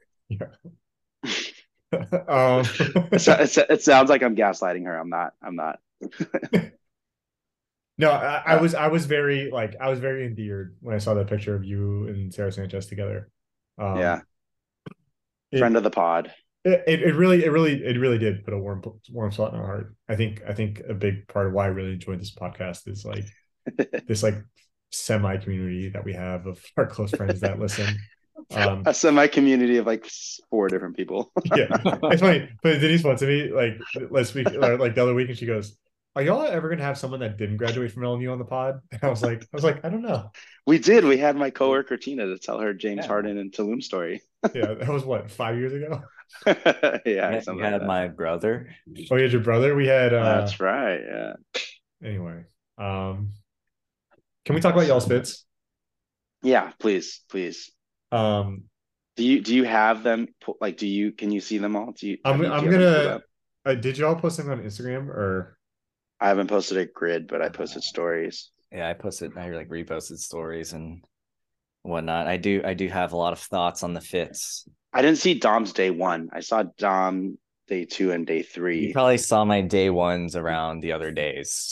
um, It, so- it, so- it sounds like I'm gaslighting her. I'm not. I'm not. No, I, I Uh, was I was very like I was very endeared when I saw that picture of you and Sarah Sanchez together. Um, yeah, it friend of the pod. it it really it really it really did put a warm warm spot in our heart. I think I think a big part of why I really enjoyed this podcast is like this like semi community that we have of our close friends that listen. Um, A semi community of like four different people. yeah, it's funny. But Denise went to me like last week, or like the other week, and she goes, "Are y'all ever gonna have someone that didn't graduate from L M U on the pod?" And I was like, "I was like, I don't know." We did. We had my coworker Tina to tell her James Yeah. Harden and Tulum story. Yeah, that was what five years ago. yeah, You something had like that. my brother. Oh, you had your brother. We had. uh That's right. Yeah. Anyway, um, can we talk about y'all's fits? Yeah. Please, please. Um, Do you do you have them? Like, do you can you see them all? Do you? I'm Have you do I'm you have them pulled gonna. up? Uh, did y'all post them on Instagram or? I haven't posted a grid, but I posted stories. Yeah, I posted, I like reposted stories and whatnot. I do, I do have a lot of thoughts on the fits. I didn't see Dom's day one. I saw Dom day two and day You three. probably saw my day ones around the other days.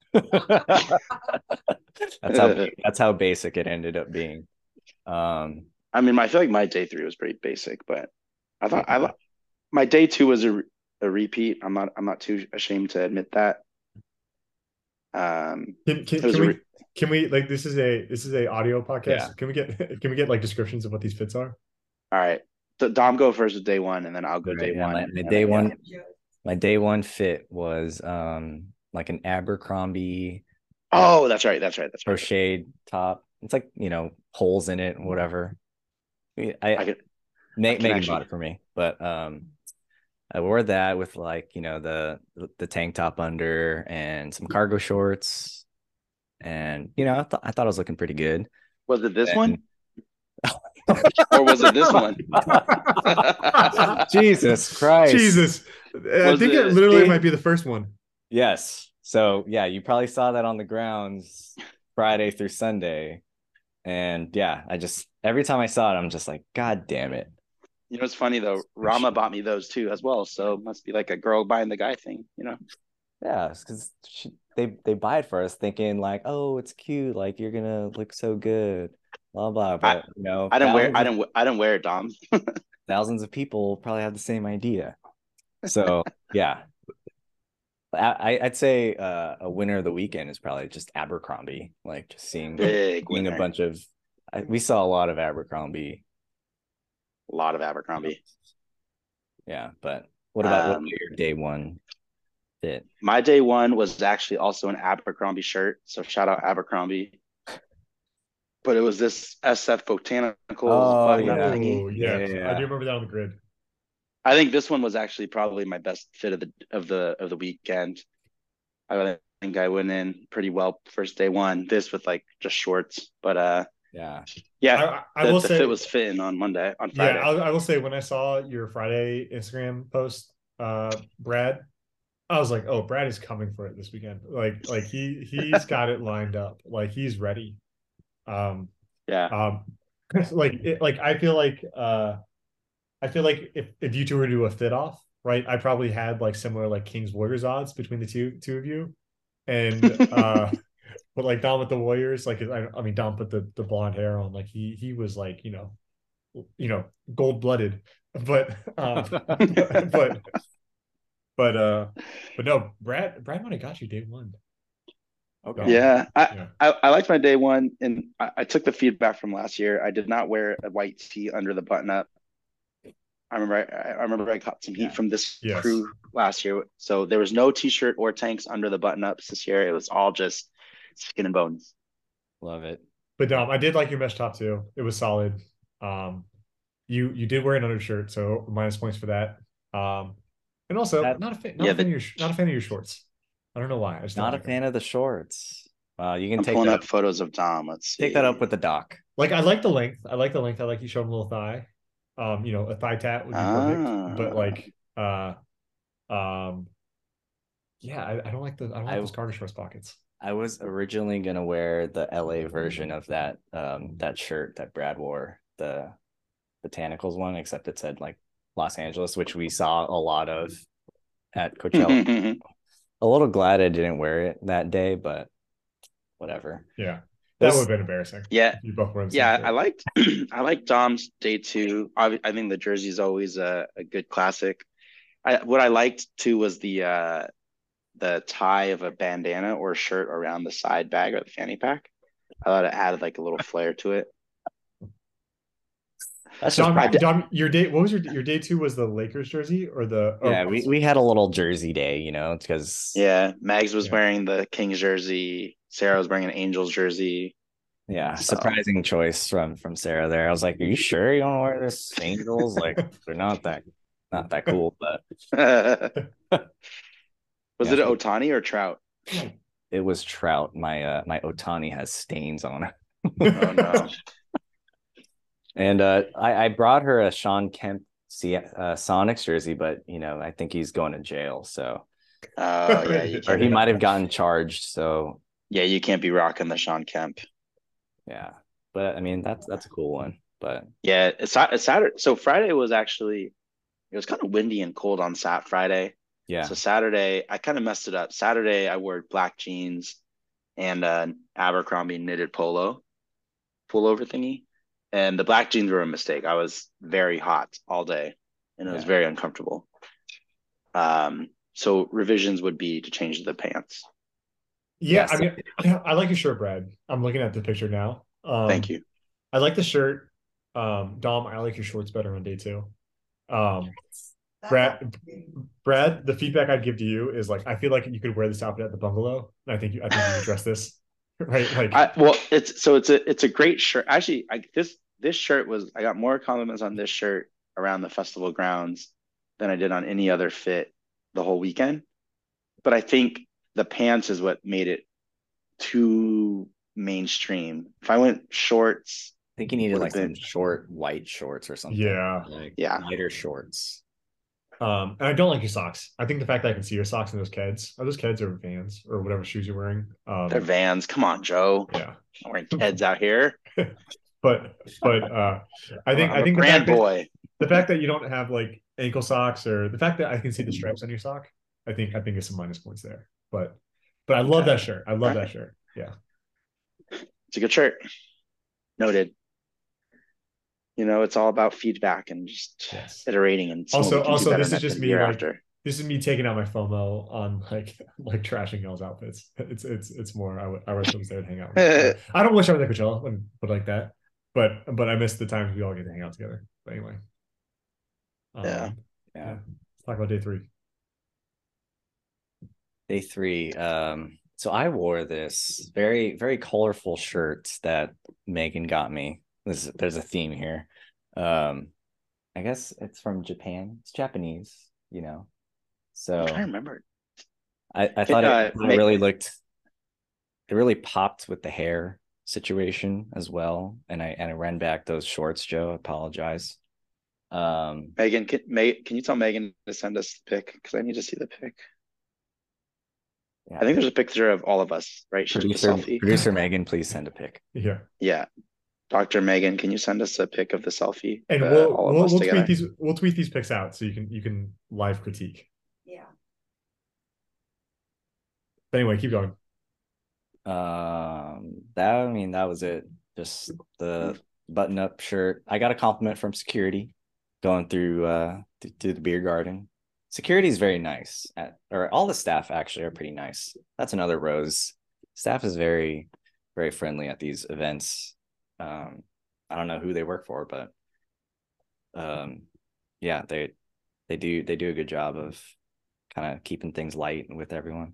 That's how that's how basic it ended up being. Um, I mean, I feel like my day three was pretty basic, but I thought I li- my day two was a, a repeat. I'm not I'm not too ashamed to admit that. Um, Can can, it was can a we re- can we like this is a this is a audio podcast. Yeah. Can we get can we get like descriptions of what these fits are? all right. So Dom go first with day one, and then I'll go right, day yeah, one. my, and my then- day yeah. one, my day one fit was um like an Abercrombie Oh, that's right. That's right. That's right. crocheted top. It's like, you know, holes in it and whatever. I, I I could, Meg, can Megan actually- bought it for me, but um, I wore that with like, you know, the the tank top under and some cargo shorts, and you know, I thought I thought I was looking pretty good. was it this And- one? Or was it this one? Jesus Christ! Jesus, I Was think it it- literally See? might be the first one. Yes. So yeah, you probably saw that on the grounds Friday through Sunday, and yeah, I just every time I saw it, I'm just like, God damn it! You know, it's funny though. Rama bought me those too as well, so it must be like a girl buying the guy thing, you know? Yeah, because they they buy it for us thinking like, oh, it's cute, like you're gonna look so good, blah blah. But you know, I didn't wear. I thousands of- didn't. I didn't wear it, Dom. thousands of people probably have the same idea. So yeah, I I'd say uh, a winner of the weekend is probably just Abercrombie. Like just seeing Big seeing a winner. bunch of, I, we saw a lot of Abercrombie. A lot of Abercrombie. Yeah, but what about what Um, about your day one fit? My day one was actually also an Abercrombie shirt, so shout out Abercrombie. But it was this S F Botanicals Oh, button-up yeah. thingy. Oh, yeah. Yeah, yeah, I yeah. do remember that on the grid. I think this one was actually probably my best fit of the of the of the weekend. I think I went in pretty well first day one. This with like just shorts, but uh, Yeah, yeah, I, I the, will the say, fit was fitting on Monday on yeah, Friday. I, I will say when I saw your Friday Instagram post, uh, Brad, I was like, oh, Brad is coming for it this weekend. Like, like he he's got it lined up. Like he's ready. Um, yeah, um, like it, like I feel like uh, I feel like if if you two were to do a fit off, right, I probably had like similar like Kings Warriors odds between the two two of you, and uh. But like Dom with the Warriors, like I, I mean Dom put the, the blonde hair on, like he he was like you know, you know gold blooded, but um, but, but but uh, but no, Brad Brad might have got you day one. okay, yeah. I, Yeah, I I liked my day one, and I, I took the feedback from last year. I did not wear a white tee under the button up. I remember I, I remember I caught some heat Yeah. from this Yes. crew last year. So there was no t-shirt or tanks under the button ups this year. It was all just skin and bones. love it. but Dom, I did like your mesh top too. It was solid. Um, you you did wear an undershirt, so minus points for that. Um, and also That- not a fan, not Yeah, a fan the- of your not a fan of your shorts. I don't know why. I just don't Not a like them. fan of the shorts. Wow, you can I'm take pulling that up photos of Dom. Let's see. take that up with the doc. Like I like the length. I like the length. I like you showing a little thigh. Um, you know, a thigh tat would be perfect. Ah. But like, uh, um, yeah, I, I don't like the I don't like I- those cargo shorts pockets. I was originally gonna wear the L A version of that um that shirt that Brad wore, the Botanicals one, except it said like Los Angeles, which we saw a lot of at Coachella. A little glad I didn't wear it that day, but whatever. Yeah, that This- would have been embarrassing. Yeah, if you both were in the same yeah. shirt. I liked I liked Dom's day two. I, I think the jersey is always a, a good classic. I what I liked too was the uh the tie of a bandana or a shirt around the side bag or the fanny pack. I thought it added like a little flair to it. That's just Dom, I practice. did- Dom, your day. What was your your day two? Was the Lakers jersey or the? Or, Yeah, we, we had a little jersey day, you know, because Yeah, Mags was Yeah. wearing the Kings jersey. Sarah was wearing an Angels jersey. yeah, So- surprising choice from from Sarah there. I was like, "Are you sure you want to wear this Angels? Like, they're not that not that cool." But was Yeah, it so- Otani or Trout? it was Trout. My uh my Otani has stains on it. Oh no. And uh, I, I brought her a Sean Kemp C- uh, Sonics jersey, but you know, I think he's going to jail. So, Oh yeah, you or can't, he might have gotten charged. So, yeah, you can't be rocking the Sean Kemp. yeah. But I mean, that's that's a cool one. But Yeah, it's, Sa- it's Saturday. So Friday was actually it was kind of windy and cold on Sat Friday. yeah, So Saturday, I kind of messed it up. Saturday, I wore black jeans and uh, Abercrombie knitted polo, pullover thingy. And the black jeans were a mistake. I was very hot all day, and it was Yeah. very uncomfortable. Um, so revisions would be to change the pants. yeah, Yes. I mean, I like your shirt, Brad. I'm looking at the picture now. Um, Thank you. I like the shirt. Um, Dom, I like your shorts better on day two. Um, Brad, Brad, the feedback I'd give to you is like, I feel like you could wear this outfit at the bungalow, and I think you, I think you would dress this, right? Like, I, well, it's so it's a it's a great shirt. Actually, I this this shirt was I got more compliments on this shirt around the festival grounds than I did on any other fit the whole weekend. But I think the pants is what made it too mainstream. If I went shorts, I think you needed Would've like some been- short white shorts or something. Yeah. like Yeah. lighter shorts. um, and I don't like your socks. I think the fact that I can see your socks in those Keds, are those Keds or Vans or whatever shoes you're wearing? Um, they're Vans. Come on, Joe. yeah, I'm wearing Keds out here. but but uh, I think I'm I a think the brand fact that, boy. the fact that you don't have like ankle socks or the fact that I can see the stripes on your sock, I think I think is some minus points there. But but I love Okay. that shirt. I love All that shirt. Yeah. It's a good shirt. Noted. You know, it's all about feedback and just Yes. iterating and seeing Also- what we can also, do better this is next- just the me, year like- after. This is me taking out my FOMO on like like trashing y'all's outfits. It's it's it's more I, w- I wish I was there to hang out. With. I don't wish I was at Coachella and but like that. But but I miss the times we all get to hang out together. But anyway. Um, Yeah. yeah. Yeah. Let's talk about day three. Day three. Um, so I wore this very, very colorful shirt that Megan got me. This there's a theme here. Um, I guess it's from Japan. It's Japanese, you know. So I'm trying to remember. I, I thought uh, it, it Meg- really looked it really popped with the hair situation as well. And I and I ran back those shorts, Joe. I apologize. Um Megan, can, May, can you tell Megan to send us the pic? Because I need to see the pic. yeah. I think there's a picture of all of us, right? She took the producer selfie. producer Megan, please send a pic. Yeah. Yeah. Doctor Megan, can you send us a pic of the selfie? And uh, we'll all of we'll, us we'll together? tweet these we'll tweet these pics out so you can you can live critique. Yeah. But anyway, keep going. Um, that I mean, that was it. Just the button-up shirt. I got a compliment from security going through uh th- through the beer garden. Security is very nice. At, or all the staff actually are pretty nice. That's another rose. Staff is very, very friendly at these events. Um, I don't know who they work for, but um, yeah, they they do they do a good job of kind of keeping things light with everyone.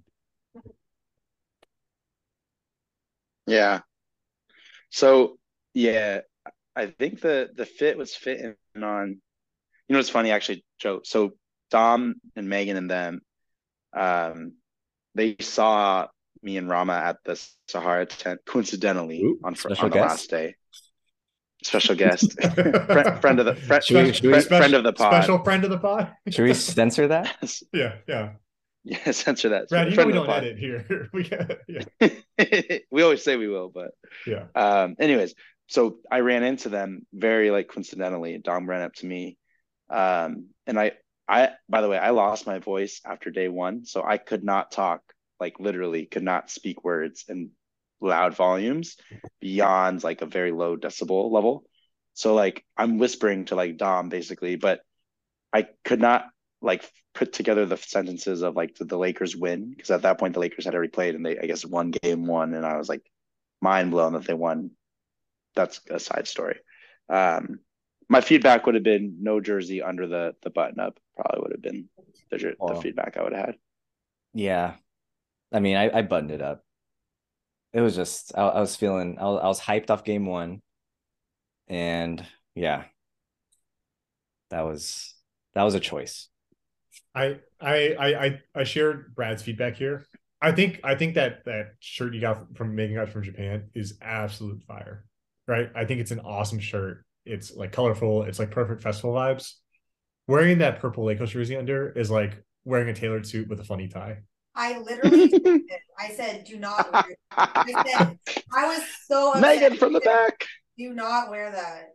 Yeah. So yeah, I think the the fit was fitting on. You know, it's funny actually, Joe. So Dom and Megan and them, um, they saw me and Rama at the Sahara tent coincidentally Ooh, on fr- special on the guest? last day. Special guest, friend, friend of the friend, Should we- should we- friend, special, friend of the pod. Special friend of the pod. Should we censor that? Yeah, yeah. Yeah, censor that. Brad, you know Friend we of don't the pod. edit here. we got, yeah, We always say we will, but yeah. um anyways, so I ran into them very like coincidentally. Dom ran up to me, um and i i by the way, I lost my voice after day one, so I could not talk, like literally could not speak words, and loud volumes beyond like a very low decibel level. So like I'm whispering to like Dom basically, but I could not like put together the sentences of like did the Lakers win? Because at that point the Lakers had already played and they I guess won game one, and I was like mind blown that they won. That's a side story. Um, my feedback would have been no jersey under the the button up. Probably would have been the, Oh. the feedback I would have had. Yeah, I mean, I, I buttoned it up. It was just I, I was feeling I was, I was hyped off game one, and yeah, that was that was a choice. I I I I I shared Brad's feedback here. I think I think that that shirt you got from making out from Japan is absolute fire, right? I think it's an awesome shirt. It's like colorful. It's like perfect festival vibes. Wearing that purple Lakers jersey under is like wearing a tailored suit with a funny tie. I literally said, I said, do not wear it. I said, I was so upset. Megan from the back. Do not wear that.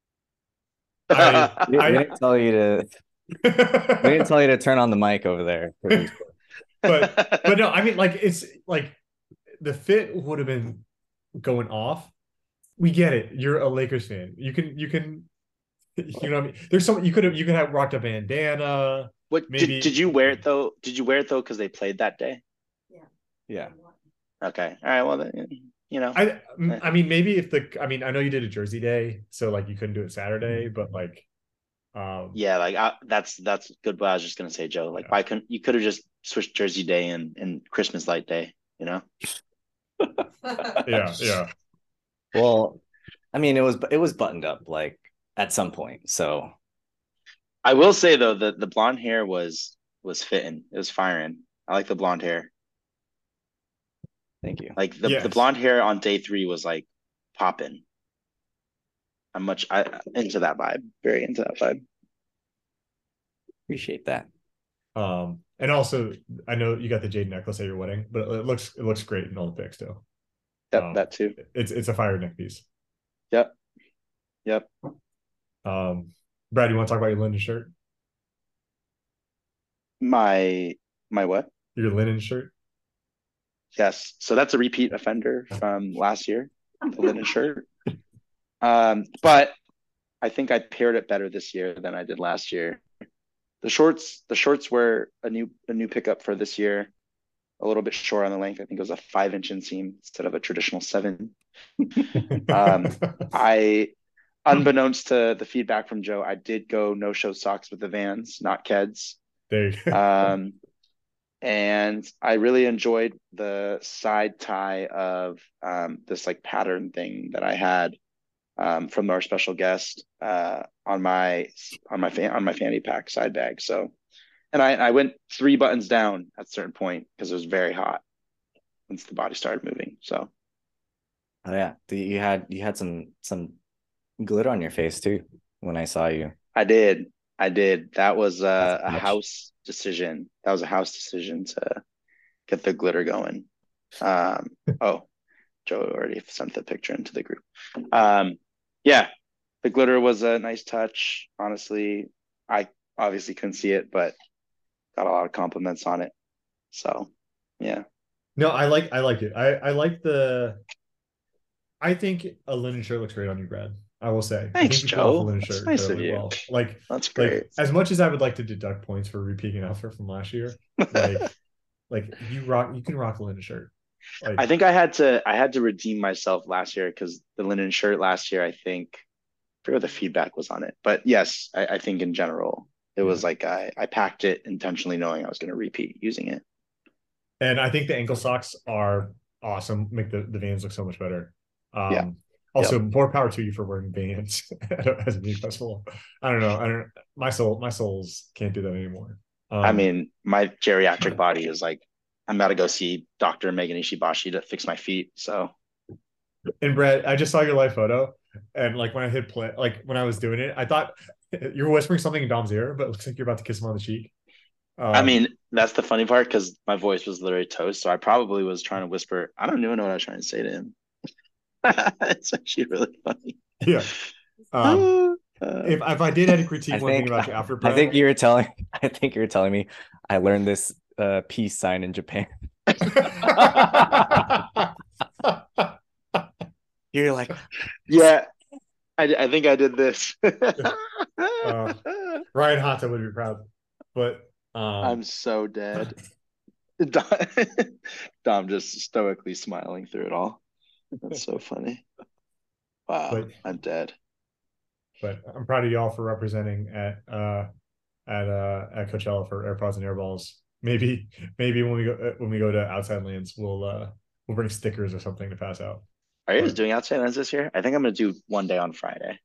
I, We, I, we didn't tell you to. We didn't tell you to turn on the mic over there. but but no, I mean, like it's like the fit would have been going off. We get it. You're a Lakers fan. You can you can you know what I mean. There's some you could have you could have rocked a bandana. What Maybe- did, did you wear it though? Did you wear it though because they played that day? Yeah. Okay. All right. Well, then, you know. I I mean maybe if the I mean I know you did a Jersey day, so like you couldn't do it Saturday, but like um Yeah, like I, that's that's good. But I was just gonna say, Joe, like Yeah. why couldn't you could have just switched Jersey Day and and Christmas Light Day? You know. yeah yeah. Well, I mean, it was it was buttoned up like at some point. So I will say though, the the blonde hair was was fitting. It was firing. I like the blonde hair. thank you. Like the, Yes. the blonde hair on day three was like popping. I'm much I into that vibe. Very into that vibe. Appreciate that. Um and also I know you got the jade necklace at your wedding, but it looks it looks great in all the pics too. Yep, Um, that too. It's it's a fire neck piece. Yep. Yep. Um Brad, you want to talk about your linen shirt? My my what? Your linen shirt? Yes. So that's a repeat offender from last year, the linen shirt. Um, but I think I paired it better this year than I did last year. The shorts, the shorts were a new a new pickup for this year. A little bit short on the length. I think it was a five inch inseam instead of a traditional seven. Um, I, unbeknownst to the feedback from Joe, I did go no show socks with the Vans, not Keds. There you go. Um, and I really enjoyed the side tie of um, this like pattern thing that I had um, from our special guest uh, on my on my fan, on my fanny pack side bag. So, and I I went three buttons down at a certain point because it was very hot once the body started moving. So Oh yeah, The- you had you had some some glitter on your face too when I saw you. I did, I did. That was a, That's a much. house decision. That was a house decision to get the glitter going. Um, oh, Joe already sent the picture into the group. Um, yeah, the glitter was a nice touch. Honestly, I obviously couldn't see it, but got a lot of compliments on it. So, yeah. No, I like I like it. I I like the. I think a linen shirt looks great on you, Brad. I will say. I Thanks, think you pull off Joe. a linen That's shirt nice really of you. well. Like That's like great. as much as I would like to deduct points for repeating an outfit from last year, like like you rock you can rock a linen shirt. Like I think I had to I had to redeem myself last year because the linen shirt last year, I think, I forget what the feedback was on it. But yes, I, I think in general, it was Yeah. like I, I packed it intentionally knowing I was going to repeat using it. and I think the ankle socks are awesome. Make the, the Vans look so much better. Um Yeah. Also, more power to you for wearing Vans as a new festival. I don't know. I don't. My soul, my souls can't do that anymore. Um, I mean, my geriatric body is like, I'm about to go see Doctor Megan Ishibashi to fix my feet. So and Brett, I just saw your live photo, and like when I hit play, like when I was doing it, I thought you were whispering something in Dom's ear, but it looks like you're about to kiss him on the cheek. Um, I mean, that's the funny part because my voice was literally toast. So I probably was trying to whisper. I don't even know what I was trying to say to him. It's actually really funny. yeah. Um, Uh, if if I did have to critique I one thing think about your outfit, I Brett, think you were telling I think you were telling me I learned this uh peace sign in Japan. You're like, Yeah, I, I think I did this. uh, Ryan Hata would be proud, but um, I'm so dead. Dom, Dom just stoically smiling through it all. That's so funny. Wow, but I'm dead. but I'm proud of y'all for representing at uh at uh at Coachella for AirPods and Airballs. Maybe maybe when we go when we go to Outside Lands, we'll uh we'll bring stickers or something to pass out. Are you guys But doing outside lands this year? I think I'm gonna do one day on Friday.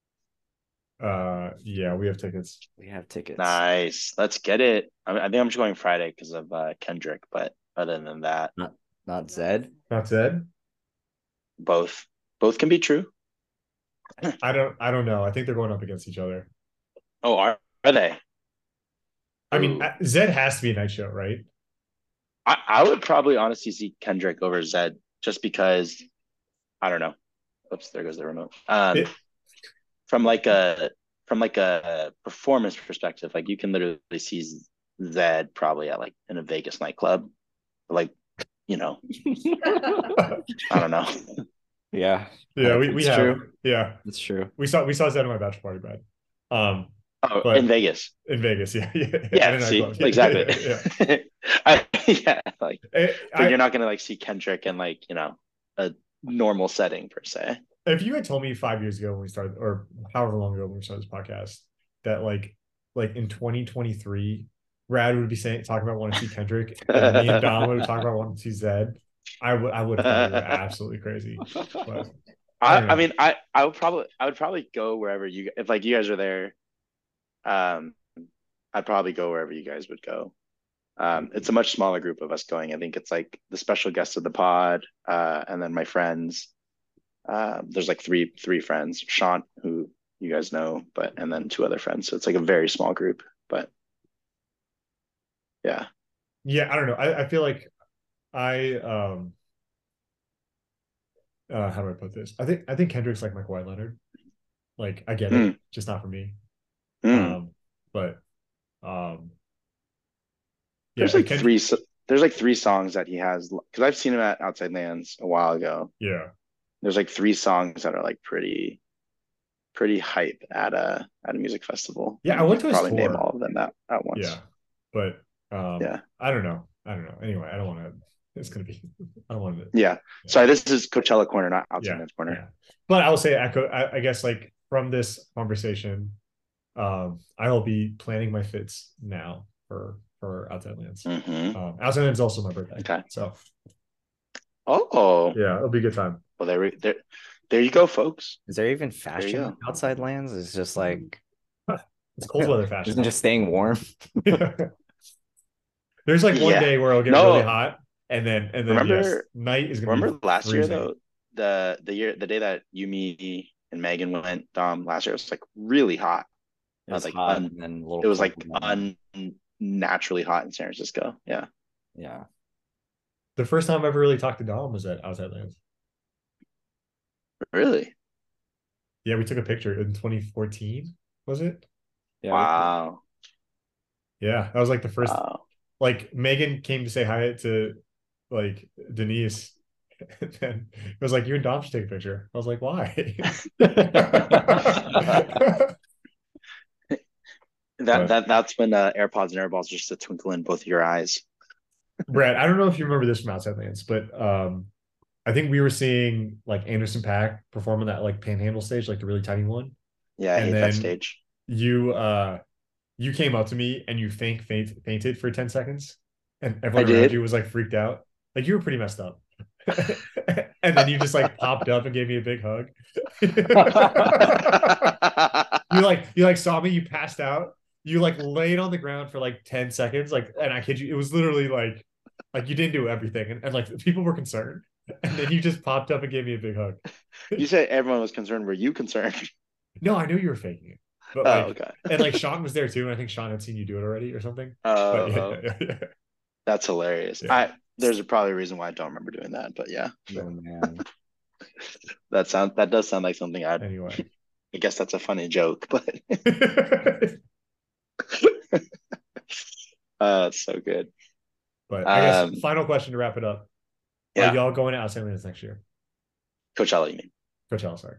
uh yeah, we have tickets. we have tickets. Nice. Let's get it. I, I think I'm just going Friday because of uh, Kendrick, but other than that, Not not Zed. Not said. both both can be true. I don't I don't know. I think they're going up against each other. Oh, are, are they? I mean, Ooh. uh, Zed has to be a night show, right? I, I would probably honestly see Kendrick over Zed just because I don't know. Oops, there goes the remote. Um, It, from like a from like a performance perspective, like you can literally see Zed probably at like in a Vegas nightclub, like you know, I don't know. Yeah. yeah, we, we It's have true. yeah. It's true. We saw we saw Zed at my bachelor party, Brad. Um, Oh, but in Vegas. in Vegas, yeah, yeah, Yeah, at a see, nightclub. exactly. Yeah, I, yeah, like, yeah. but I, you're not gonna like see Kendrick in like you know a normal setting per se. if you had told me five years ago when we started, or however long ago when we started this podcast, that like like in twenty twenty-three, Brad would be saying talking about wanting to see Kendrick, and me and Dom would talk about wanting to see Zed, I would I would have thought we were absolutely crazy. But I I, don't I know. mean, I, I would probably, I would probably go wherever you, if like you guys are there, um, I'd probably go wherever you guys would go. Um, it's a much smaller group of us going. I think it's like the special guest of the pod, uh, and then my friends. Uh, there's like three, three friends, Sean, who you guys know, but and then two other friends. So it's like a very small group. But yeah, Yeah, I don't know. I, I feel like I um uh how do I put this? I think I think Kendrick's like my Kawhi Leonard. Like I get it, mm, just not for me. mm. Um, but um yeah, There's like like Kendrick, three. so- There's like three songs that he has because I've seen him at Outside Lands a while ago. yeah. There's like three songs that are like pretty pretty hype at a at a music festival. Yeah, I And you went to could his probably name tour. all of them at, at once. Yeah. But um Yeah. I don't know. I don't know. Anyway, I don't want to it's gonna be I don't want to Yeah. yeah. Sorry, this is Coachella corner, not Outside Yeah, Lands corner. yeah. But I will say echo I, I guess like from this conversation, um, I will be planning my fits now for for Outside Lands. Mhm. Um, Outside Lands is also my birthday. Okay. So Oh, yeah, it'll be a good time. well there we there there you go, folks. Is there even There you fashion go. outside lands? It's just like It's cold weather fashion. isn't just staying warm. There's like one Yeah. day where it'll get No. really hot, and then and then yes, Remember- night is gonna Remember be last freezing. year though, the the year the day that you, me, and Megan went, Dom, last year it was like really hot. It was like, hot un- and then a little It was like cold. unnaturally hot in San Francisco. Yeah. Yeah. The first time I ever really talked to Dom was at Outside Lands. Really? Yeah, we took a picture in twenty fourteen, was it? Yeah. Wow. Yeah, that was like the first. Wow. Like Megan came to say hi to like Denise, and then it was like you and Dom should take a picture. I was like, why? That But- that that's when uh, AirPods and Airballs just a twinkle in both of your eyes. Brad, I don't know if you remember this from Outside Lands, but um, I think we were seeing like Anderson Paak perform on that like Panhandle stage, like the really tiny one. Yeah, I And hate then- that stage. You uh, you came up to me and you faint, faint fainted for ten seconds, and everyone I around did? you was like freaked out. Like you were pretty messed up. And then you just like popped up and gave me a big hug. you like you like saw me, you passed out, you like laid on the ground for like ten seconds, like, and I kid you, it was literally like like you didn't do everything, and, and like people were concerned, and then you just popped up and gave me a big hug. You said everyone was concerned. Were you concerned? No, I knew you were faking it, but Oh, like okay. and like Sean was there too, and I think Sean had seen you do it already or something. Oh, But yeah, oh, yeah, yeah, yeah. that's hilarious. Yeah. I there's probably a reason why I don't remember doing that, but yeah, Oh man. that sound that does sound like something I'd. Anyway. I guess that's a funny joke, but uh, it's so good. But I guess Um, final question to wrap it up. Yeah, Are y'all going to Outside Lands next year? Coachella, you mean? Coachella, sorry.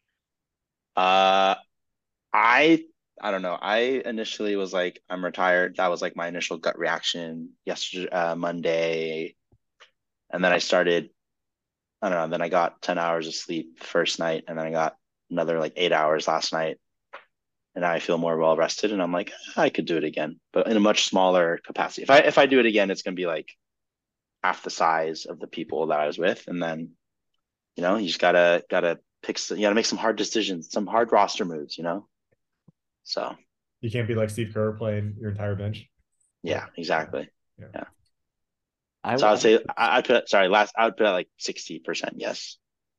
Uh, I I don't know. I initially was like, I'm retired. That was like my initial gut reaction yesterday, uh, Monday, and then I started. I don't know. Then I got ten hours of sleep the first night, and then I got another like eight hours last night, and now I feel more well rested. And I'm like, I could do it again, but in a much smaller capacity. If I if I do it again, it's gonna be like half the size of the people that I was with, and then you know you just gotta gotta pick. You gotta make some hard decisions, some hard roster moves. You know, so. You can't be like Steve Kerr playing your entire bench. Yeah, exactly. Yeah. Yeah. I, So I would say I, I put sorry last I would put like sixty percent yes.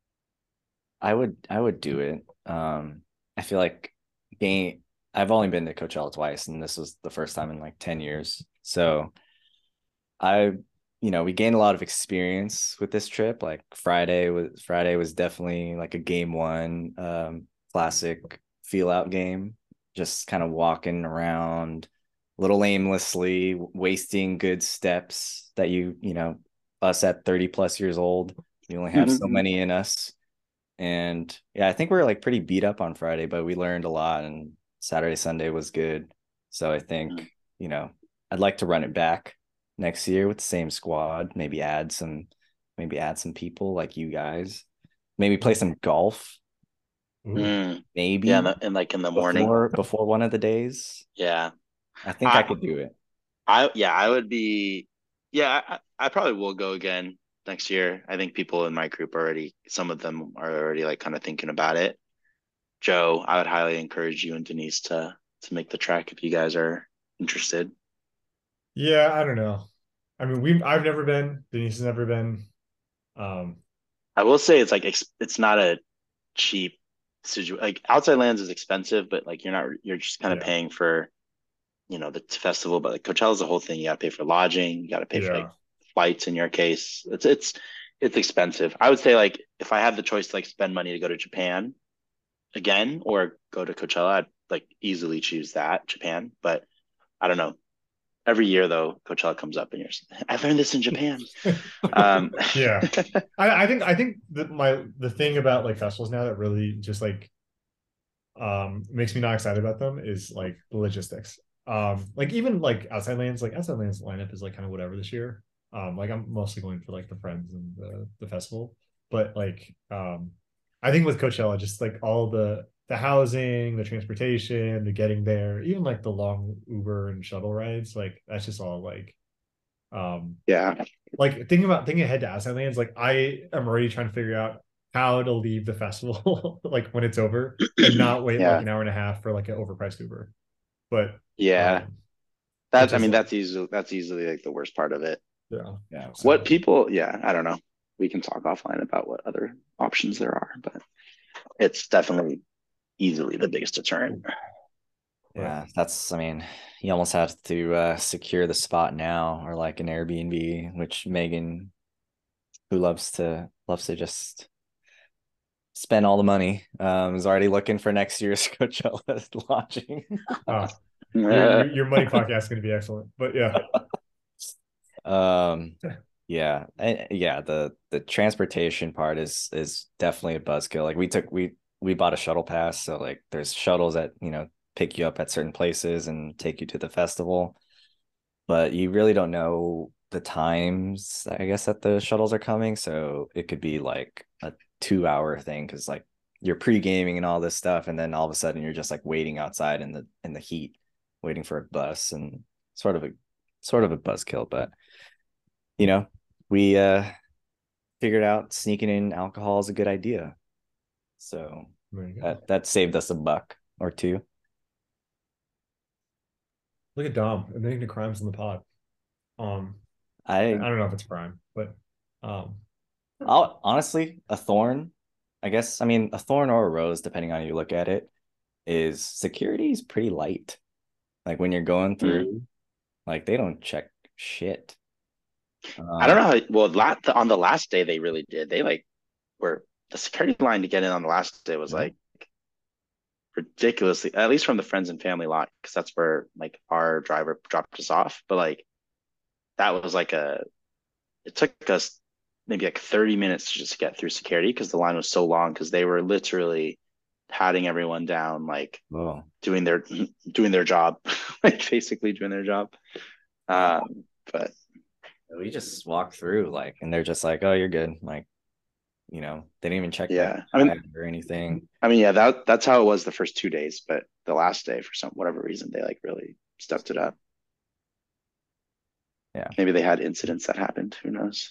I would I would do it. Um, I feel like being I've only been to Coachella twice, and this was the first time in like ten years. So I, you know, we gained a lot of experience with this trip. Like Friday was Friday was definitely like a game one um classic feel out game. Just kind of walking around a little aimlessly, wasting good steps that you, you know, us at thirty plus years old, we only have so many in us. And yeah, I think we are like pretty beat up on Friday, but we learned a lot, and Saturday, Sunday was good. So I think, you know, I'd like to run it back next year with the same squad, maybe add some, maybe add some people like you guys, maybe play some golf. Mm. Maybe Yeah, and like in the morning before before one of the days. Yeah, I think I, I could do it. I yeah, I would be. Yeah, I, I probably will go again next year. I think people in my group already, some of them are already like kind of thinking about it. Joe, I would highly encourage you and Denise to to make the trek if you guys are interested. Yeah, I don't know. I mean, we I've never been. Denise has never been. Um, I will say it's like it's not a cheap situation. Like Outside Lands is expensive, but like you're not you're just kind of yeah. paying for, you know, the festival. But like Coachella's the whole thing. You got to pay for lodging. You got to pay yeah. for like flights in your case. It's it's it's expensive. I would say like if I had the choice to like spend money to go to Japan again or go to Coachella, I'd like easily choose that Japan. But I don't know. Every year though, Coachella comes up and you're I learned this in Japan. um yeah. I, I think I think that my the thing about like festivals now that really just like um makes me not excited about them is like the logistics. Um like even like Outside Lands, like Outside Lands lineup is like kind of whatever this year. Um like I'm mostly going for like the friends and the the festival. But like um I think with Coachella, just like all the the housing, the transportation, the getting there, even like the long Uber and shuttle rides, like that's just all like um yeah. Like thinking about thinking ahead to Outside Lands, like I am already trying to figure out how to leave the festival like when it's over and not wait yeah. like an hour and a half for like an overpriced Uber. But yeah. um, That's I mean that's easily that's easily like the worst part of it. Yeah. Yeah. So. What people yeah, I don't know. We can talk offline about what other options there are, but it's definitely easily the biggest deterrent. Yeah, that's I mean, you almost have to uh, secure the spot now or like an Airbnb, which Megan, who loves to loves to just spend all the money, um, is already looking for next year's Coachella lodging. uh, your, your money podcast is going to be excellent, but yeah. um, yeah, and, yeah. The the transportation part is is definitely a buzzkill. Like we took we we bought a shuttle pass, so like there's shuttles that you know pick you up at certain places and take you to the festival, but you really don't know the times I guess that the shuttles are coming, so it could be like a two hour thing because like you're pre-gaming and all this stuff, and then all of a sudden you're just like waiting outside in the in the heat waiting for a bus, and sort of a sort of a buzzkill. But you know we uh figured out sneaking in alcohol is a good idea, so that that saved us a buck or two. Look at Dom admitting to crimes in the pod. Um, I I don't know if it's crime, but um, I'll honestly a thorn. I guess I mean a thorn or a rose, depending on how you look at it. Is security is pretty light. Like when you're going through, mm. like they don't check shit. Um, I don't know how. Well, lot, on the last day they really did. They like were the security line to get in on the last day was yeah. like ridiculously, at least from the friends and family lot, because that's where like our driver dropped us off. But like that was like a, it took us maybe like thirty minutes to just get through security because the line was so long because they were literally patting everyone down, like Oh, doing their doing their job, like basically doing their job. Um, but we just walk through like, and they're just like, "Oh, you're good." Like, you know, they didn't even check yeah, my I mean, bag or anything. I mean, yeah, that that's how it was the first two days, but the last day, for some whatever reason, they like really stepped it up. Yeah. Maybe they had incidents that happened. Who knows?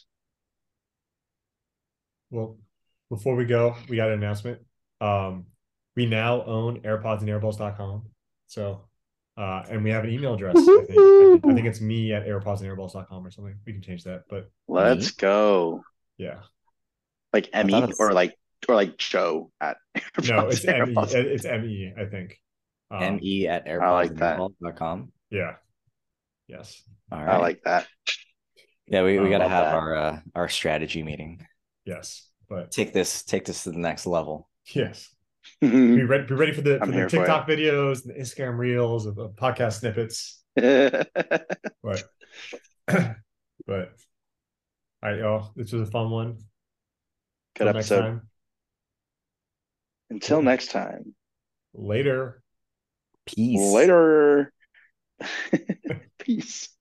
Well, before we go, we got an announcement. Um, we now own AirPods and Airballs dot com. So, uh, and we have an email address. I think. I think I think it's me at AirPods and Airballs dot com or something. We can change that, but Let's Me? go. yeah. Like I thought Emmy it's or like or like Joe at No, it's M E. AirPods. It's M E, I think. Um, me at I like airpods that. dot com. yeah. Yes. All I right. like that. Yeah, we, we Um, got to love have that. our uh, our strategy meeting. Yes. But Take this take this to the next level. yes. Be ready, be ready for the I'm for the here for TikTok videos, the Instagram reels, of, of podcast snippets. it. But but all right, y'all. This was a fun one. Good Till next episode. time. Until next time. Later. Peace. Later. Peace.